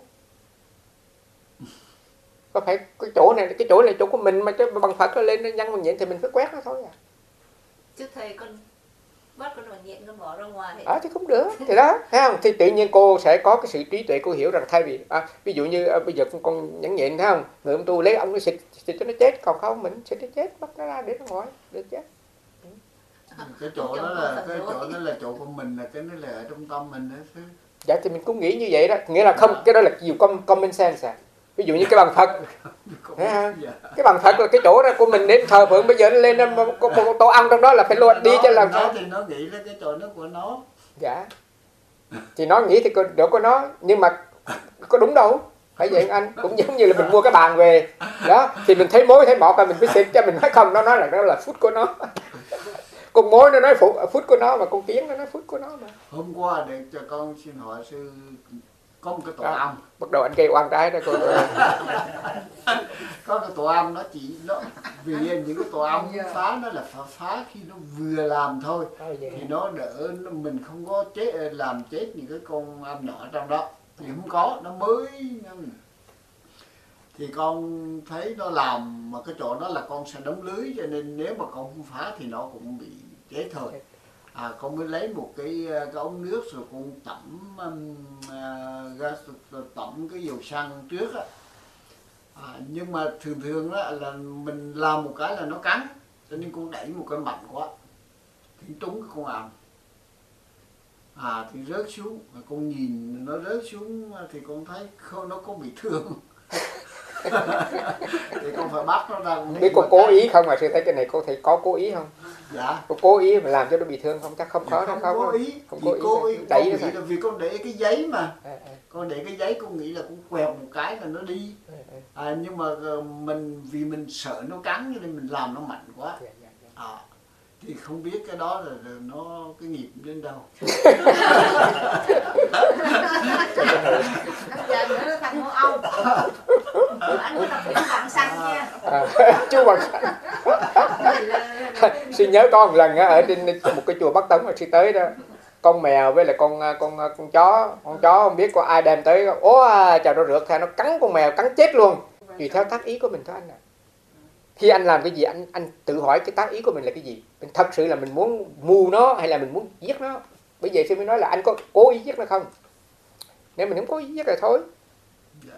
có phải cái chỗ này cái chỗ này chỗ của mình mà cái bằng Phật nó lên nó nhăn bằng nhện thì mình phải quét nó thôi à. Chứ thầy con bắt con đồ nhện con bỏ ra ngoài. Ờ à, thì không được, thì đó thấy không, thì tự nhiên cô sẽ có cái sự trí tuệ, cô hiểu rằng thay vì à, ví dụ như à, bây giờ con, con nhẫn nhện thấy không, người ông tu lấy ông nó xịt xịt cho nó chết, còn không mình xịt nó chết bắt nó ra để nó ngoài được chết. Cái chỗ đó là cái chỗ đó là chỗ của mình, là cái nó là ở trong tâm mình đó. Dạ thì mình cũng nghĩ như vậy đó, nghĩa là không, cái đó là nhiều common sense à. Ví dụ như cái bằng Phật, thấy không? Cái bằng Phật là cái chỗ đó của mình đến thờ phượng, bây giờ nó lên nó có một tổ ong trong đó là phải luôn đi cho làm sao. Thì nó nghĩ là cái chỗ đó của nó. Dạ. Thì nó nghĩ thì chỗ của nó, nhưng mà có đúng đâu. Phải vậy anh, cũng giống như là mình mua cái bàn về đó, thì mình thấy mối thấy mọt là mình phải xịt cho, mình nói không, nó nói là đó là phút của nó. Con mối nó nói phút của nó, mà con kiến nó nói phút của nó mà. Hôm qua để cho con xin hỏi sư, có một cái tổ ong. Bắt đầu anh gây oan trái đó cô. Có cái tổ ong nó chỉ nó vì những cái tổ ong phá nó là phá, phá khi nó vừa làm thôi, thì nó đỡ mình không có chết làm chết những cái con ong nhỏ trong đó, thì không có, nó mới. Thì con thấy nó làm mà cái chỗ đó là con sẽ đóng lưới, cho nên nếu mà con không phá thì nó cũng bị chết thôi. À, con mới lấy một cái, cái ống nước rồi con tẩm uh, tẩm cái dầu xăng trước á. À, nhưng mà thường thường đó là mình làm một cái là nó cắn, cho nên con đẩy một cái mạnh quá thì trúng cái con ong. À thì rớt xuống, mà con nhìn nó rớt xuống thì con thấy không, nó có bị thương. Thì con phải bắt nó ra. Biết cô cố ý không mà sư thấy cái này cô thấy có cố ý không? Dạ. Cô cố ý mà làm cho nó bị thương không? Chắc không có đâu, Không không cố ý. không Chỉ cố ý, cố ý. đẩy Con nó nghĩ thôi. là vì con để cái giấy mà. À, à, Con để cái giấy con nghĩ là con quẹo một cái là nó đi. à, à. À, nhưng mà ờ, mình vì mình sợ nó cắn cho nên mình làm nó mạnh quá. Dạ, dạ, dạ. À, thì không biết cái đó là, là nó cái nghiệp đến đâu. Bây giờ nữa nó thành một ông. Anh có đọc phim Bằng Xanh nha. À, chú Bằng Xanh. Sư nhớ có một lần á, ở trên một cái chùa Bắc Tấn mà sư tới đó, con mèo với lại con con con chó, con chó không biết có ai đem tới, ố chào nó rượt theo nó cắn con mèo, cắn chết luôn. Tùy theo tác ý của mình thôi anh ạ. À. Khi anh làm cái gì anh anh tự hỏi cái tác ý của mình là cái gì. Mình thật sự là mình muốn mưu nó hay là mình muốn giết nó. Bởi vậy sư mới nói là anh có cố ý giết nó không. Nếu mình không cố ý giết là thôi. Dạ.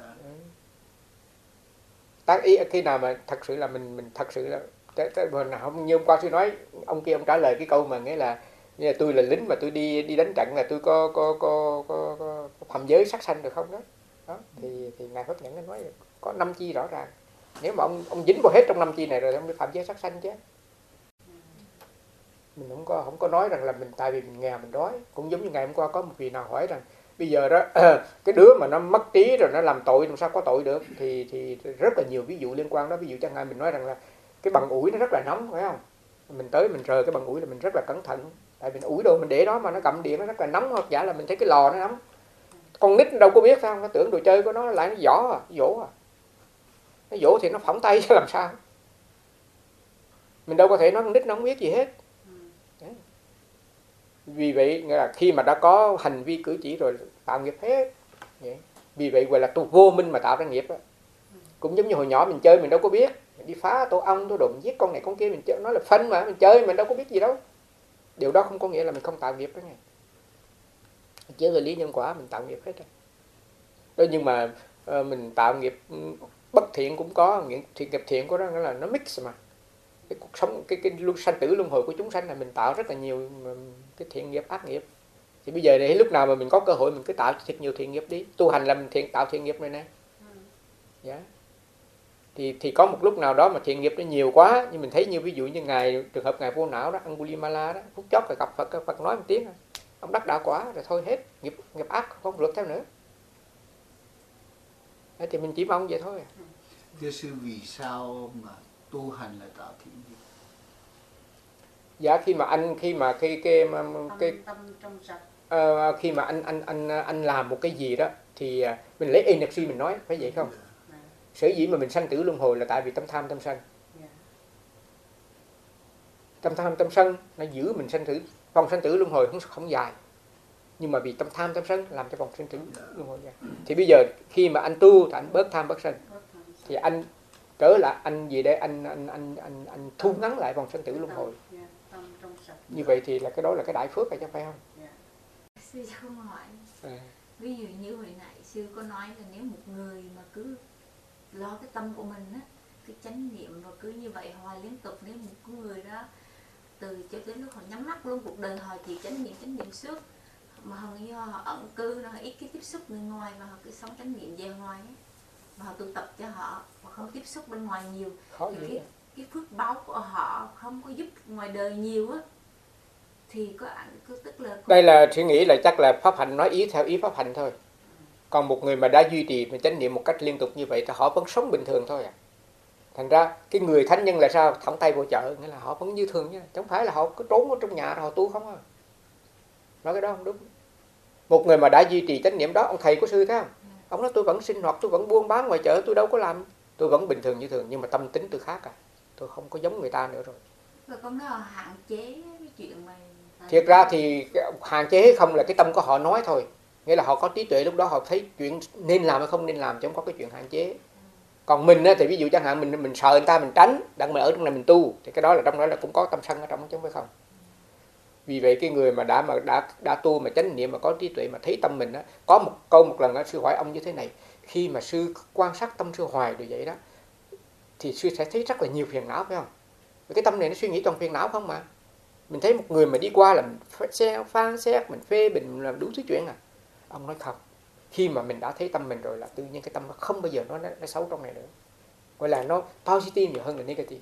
Tác ý khi nào mà thật sự là mình mình thật sự là không, như hôm qua sư nói, ông kia ông trả lời cái câu mà nghĩa là, nghĩa là tôi là lính mà tôi đi đi đánh trận là tôi có có có có, có, có phạm giới sát sanh được không đó. Đó thì thì ngài Pháp Nhẫn nói có năm chi rõ ràng. Nếu mà ông ông dính vào hết trong năm chi này rồi ông đi phạm giới sát sanh chứ. Mình không có không có nói rằng là mình tại vì mình nghèo mình đói. Cũng giống như ngày hôm qua có một vị nào hỏi rằng bây giờ đó cái đứa mà nó mất trí rồi nó làm tội làm sao có tội được, thì thì rất là nhiều ví dụ liên quan đó. Ví dụ chẳng hạn mình nói rằng là cái bằng ủi nó rất là nóng, phải không? Mình tới mình rờ cái bằng ủi là mình rất là cẩn thận, tại vì ủi đồ mình để đó mà nó cầm điện nó rất là nóng, hoặc giả là mình thấy cái lò nó nóng. Con nít nó đâu có biết, phải không? Nó tưởng đồ chơi của nó lại nó vỏ à, dỗ à. Nó dỗ thì nó phỏng tay chứ làm sao. Mình đâu có thể nói con nít nó không biết gì hết. Đấy. Vì vậy nghĩa là khi mà đã có hành vi cử chỉ rồi tạo nghiệp hết. Vậy. Vì vậy gọi là tu vô minh mà tạo ra nghiệp đó. Cũng giống như hồi nhỏ mình chơi mình đâu có biết, mình đi phá tổ ong tổ đụng giết con này con kia, mình chơi, nói là phân mà mình chơi mình đâu có biết gì đâu. Điều đó không có nghĩa là mình không tạo nghiệp đó nghe. Chứ về lý nhân quả mình tạo nghiệp hết rồi. Đó, nhưng mà uh, mình tạo nghiệp bất thiện cũng có, nghiệp thiện nghiệp thiện của đó là nó mix mà. Cái cuộc sống cái cái luân sanh tử luân hồi của chúng sanh là mình tạo rất là nhiều cái thiện nghiệp ác nghiệp. Thì bây giờ để lúc nào mà mình có cơ hội mình cứ tạo thật nhiều thiện nghiệp đi, tu hành là mình thiện tạo thiện nghiệp này nè. Dạ. Yeah. Thì thì có một lúc nào đó mà thiện nghiệp nó nhiều quá, nhưng mình thấy như ví dụ như ngài trường hợp ngài Vô Não đó, Angulimala đó, phút chót rồi gặp Phật, Phật nói một tiếng, ông đắc đạo quả rồi thôi hết, nghiệp nghiệp ác không rượt theo nữa. Thế thì mình chỉ mong vậy thôi. Thưa sư, vì sao mà tu hành là tạo thiện nghiệp? Dạ khi mà anh khi mà cái cái cái, cái tâm trong sạch. Uh, khi mà anh anh anh anh làm một cái gì đó thì mình lấy energy mình nói, phải vậy không? Sở dĩ mà mình sanh tử luân hồi là tại vì tâm tham tâm sân. Tâm tham tâm sân nó giữ mình sanh tử, vòng sanh tử luân hồi không không dài. Nhưng mà vì tâm tham tâm sân làm cho vòng sanh tử luân hồi dài. Thì bây giờ khi mà anh tu thì anh bớt tham bớt sân. Thì anh trở lại anh gì để anh anh anh anh anh thu ngắn lại vòng sanh tử luân hồi. Như vậy thì là cái đó là cái đại phước rồi chứ phải không? Sư không hỏi. À. Ví dụ như hồi nãy sư có nói là nếu một người mà cứ lo cái tâm của mình á, cái chánh niệm và cứ như vậy hoài liên tục, nếu một người đó từ cho đến lúc họ nhắm mắt luôn cuộc đời họ chỉ chánh niệm chánh niệm suốt, mà hầu như họ ẩn cư, nó ít cái tiếp xúc người ngoài và họ cứ sống chánh niệm về ngoài ấy. Và họ tu tập cho họ và không tiếp xúc bên ngoài nhiều, Khó thì gì cái, cái phước báu của họ không có giúp ngoài đời nhiều á, thì có ảnh cứ tức là đây là suy nghĩ là chắc là pháp hành nói ý theo ý pháp hành thôi. Còn một người mà đã duy trì và chánh niệm một cách liên tục như vậy thì họ vẫn sống bình thường thôi à. Thành ra cái người thánh nhân là sao? Thõng tay vô chợ, nghĩa là họ vẫn như thường nha, chẳng phải là họ cứ trốn ở trong nhà rồi họ tu không à. Nói cái đó không đúng. Một người mà đã duy trì chánh niệm đó, ông thầy của sư thấy không? Ông nói tôi vẫn sinh hoạt, tôi vẫn buôn bán ngoài chợ, tôi đâu có làm, tôi vẫn bình thường như thường, nhưng mà tâm tính tôi khác à. Tôi không có giống người ta nữa rồi. Rồi con nói hạn chế cái chuyện mà thiệt ra thì hạn chế hay không là cái tâm của họ nói thôi. Nghĩa là họ có trí tuệ, lúc đó họ thấy chuyện nên làm hay không nên làm, chứ không có cái chuyện hạn chế. Còn mình thì ví dụ chẳng hạn mình mình sợ người ta mình tránh, đang mình ở trong này mình tu, thì cái đó là trong đó là cũng có tâm sân ở trong chứ không phải không. Vì vậy cái người mà đã mà đã đã tu mà chánh niệm mà có trí tuệ mà thấy tâm mình á, có một câu một lần đó, sư hỏi ông như thế này, khi mà sư quan sát tâm sư hoài như vậy đó, thì sư sẽ thấy rất là nhiều phiền não, phải không? Cái tâm này nó suy nghĩ toàn phiền não không mà. Mình thấy một người mà đi qua là mình xe phán xét, mình phê bình, mình làm đủ thứ chuyện à. Ông nói không, khi mà mình đã thấy tâm mình rồi là tự nhiên cái tâm nó không bao giờ nó, nó, nó xấu trong này nữa, gọi là nó positive nhiều hơn là negative.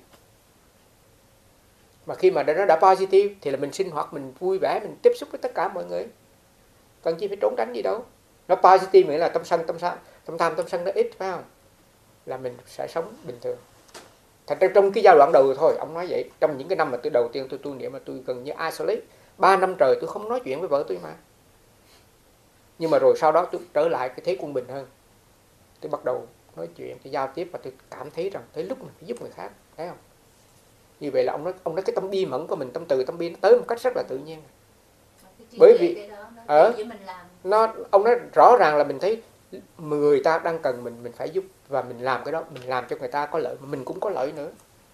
Mà khi mà nó đã positive thì là mình sinh hoạt, mình vui vẻ, mình tiếp xúc với tất cả mọi người, cần chi phải trốn tránh gì đâu. Nó positive nghĩa là tâm sân, tâm sân, tâm tham, tâm sân nó ít, phải không? Là mình sẽ sống bình thường. Thật ra trong cái giai đoạn đầu thôi, ông nói vậy, trong những cái năm mà tôi đầu tiên tôi tu niệm mà tôi gần như isolate, ba năm trời tôi không nói chuyện với vợ tôi mà. Nhưng mà rồi sau đó tôi trở lại cái thế quân bình hơn. Tôi bắt đầu nói chuyện, tôi giao tiếp và tôi cảm thấy rằng tới lúc mình phải giúp người khác, thấy không? Như vậy là ông nói, ông nói cái tâm bi mẫn của mình, tâm từ, tâm bi nó tới một cách rất là tự nhiên. Bởi vì ở nó, ông nói rõ ràng là mình thấy người ta đang cần mình, mình phải giúp, và mình làm cái đó, mình làm cho người ta có lợi mà mình cũng có lợi nữa.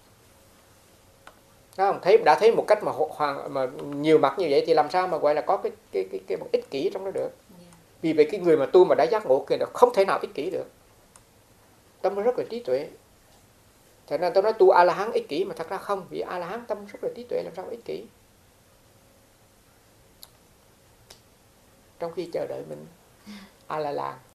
Đó, thấy đã thấy một cách mà hoàng mà nhiều mặt như vậy thì làm sao mà gọi là có cái cái cái cái, cái ích kỷ trong đó được. Vì vậy cái người mà tu mà đã giác ngộ kia là không thể nào ích kỷ được. Tâm nó rất là trí tuệ. Thế nên tôi nói tu A-la-hán ích kỷ mà thật ra không, vì A-la-hán tâm rất là trí tuệ, làm sao ích kỷ. Trong khi chờ đợi mình A-la-la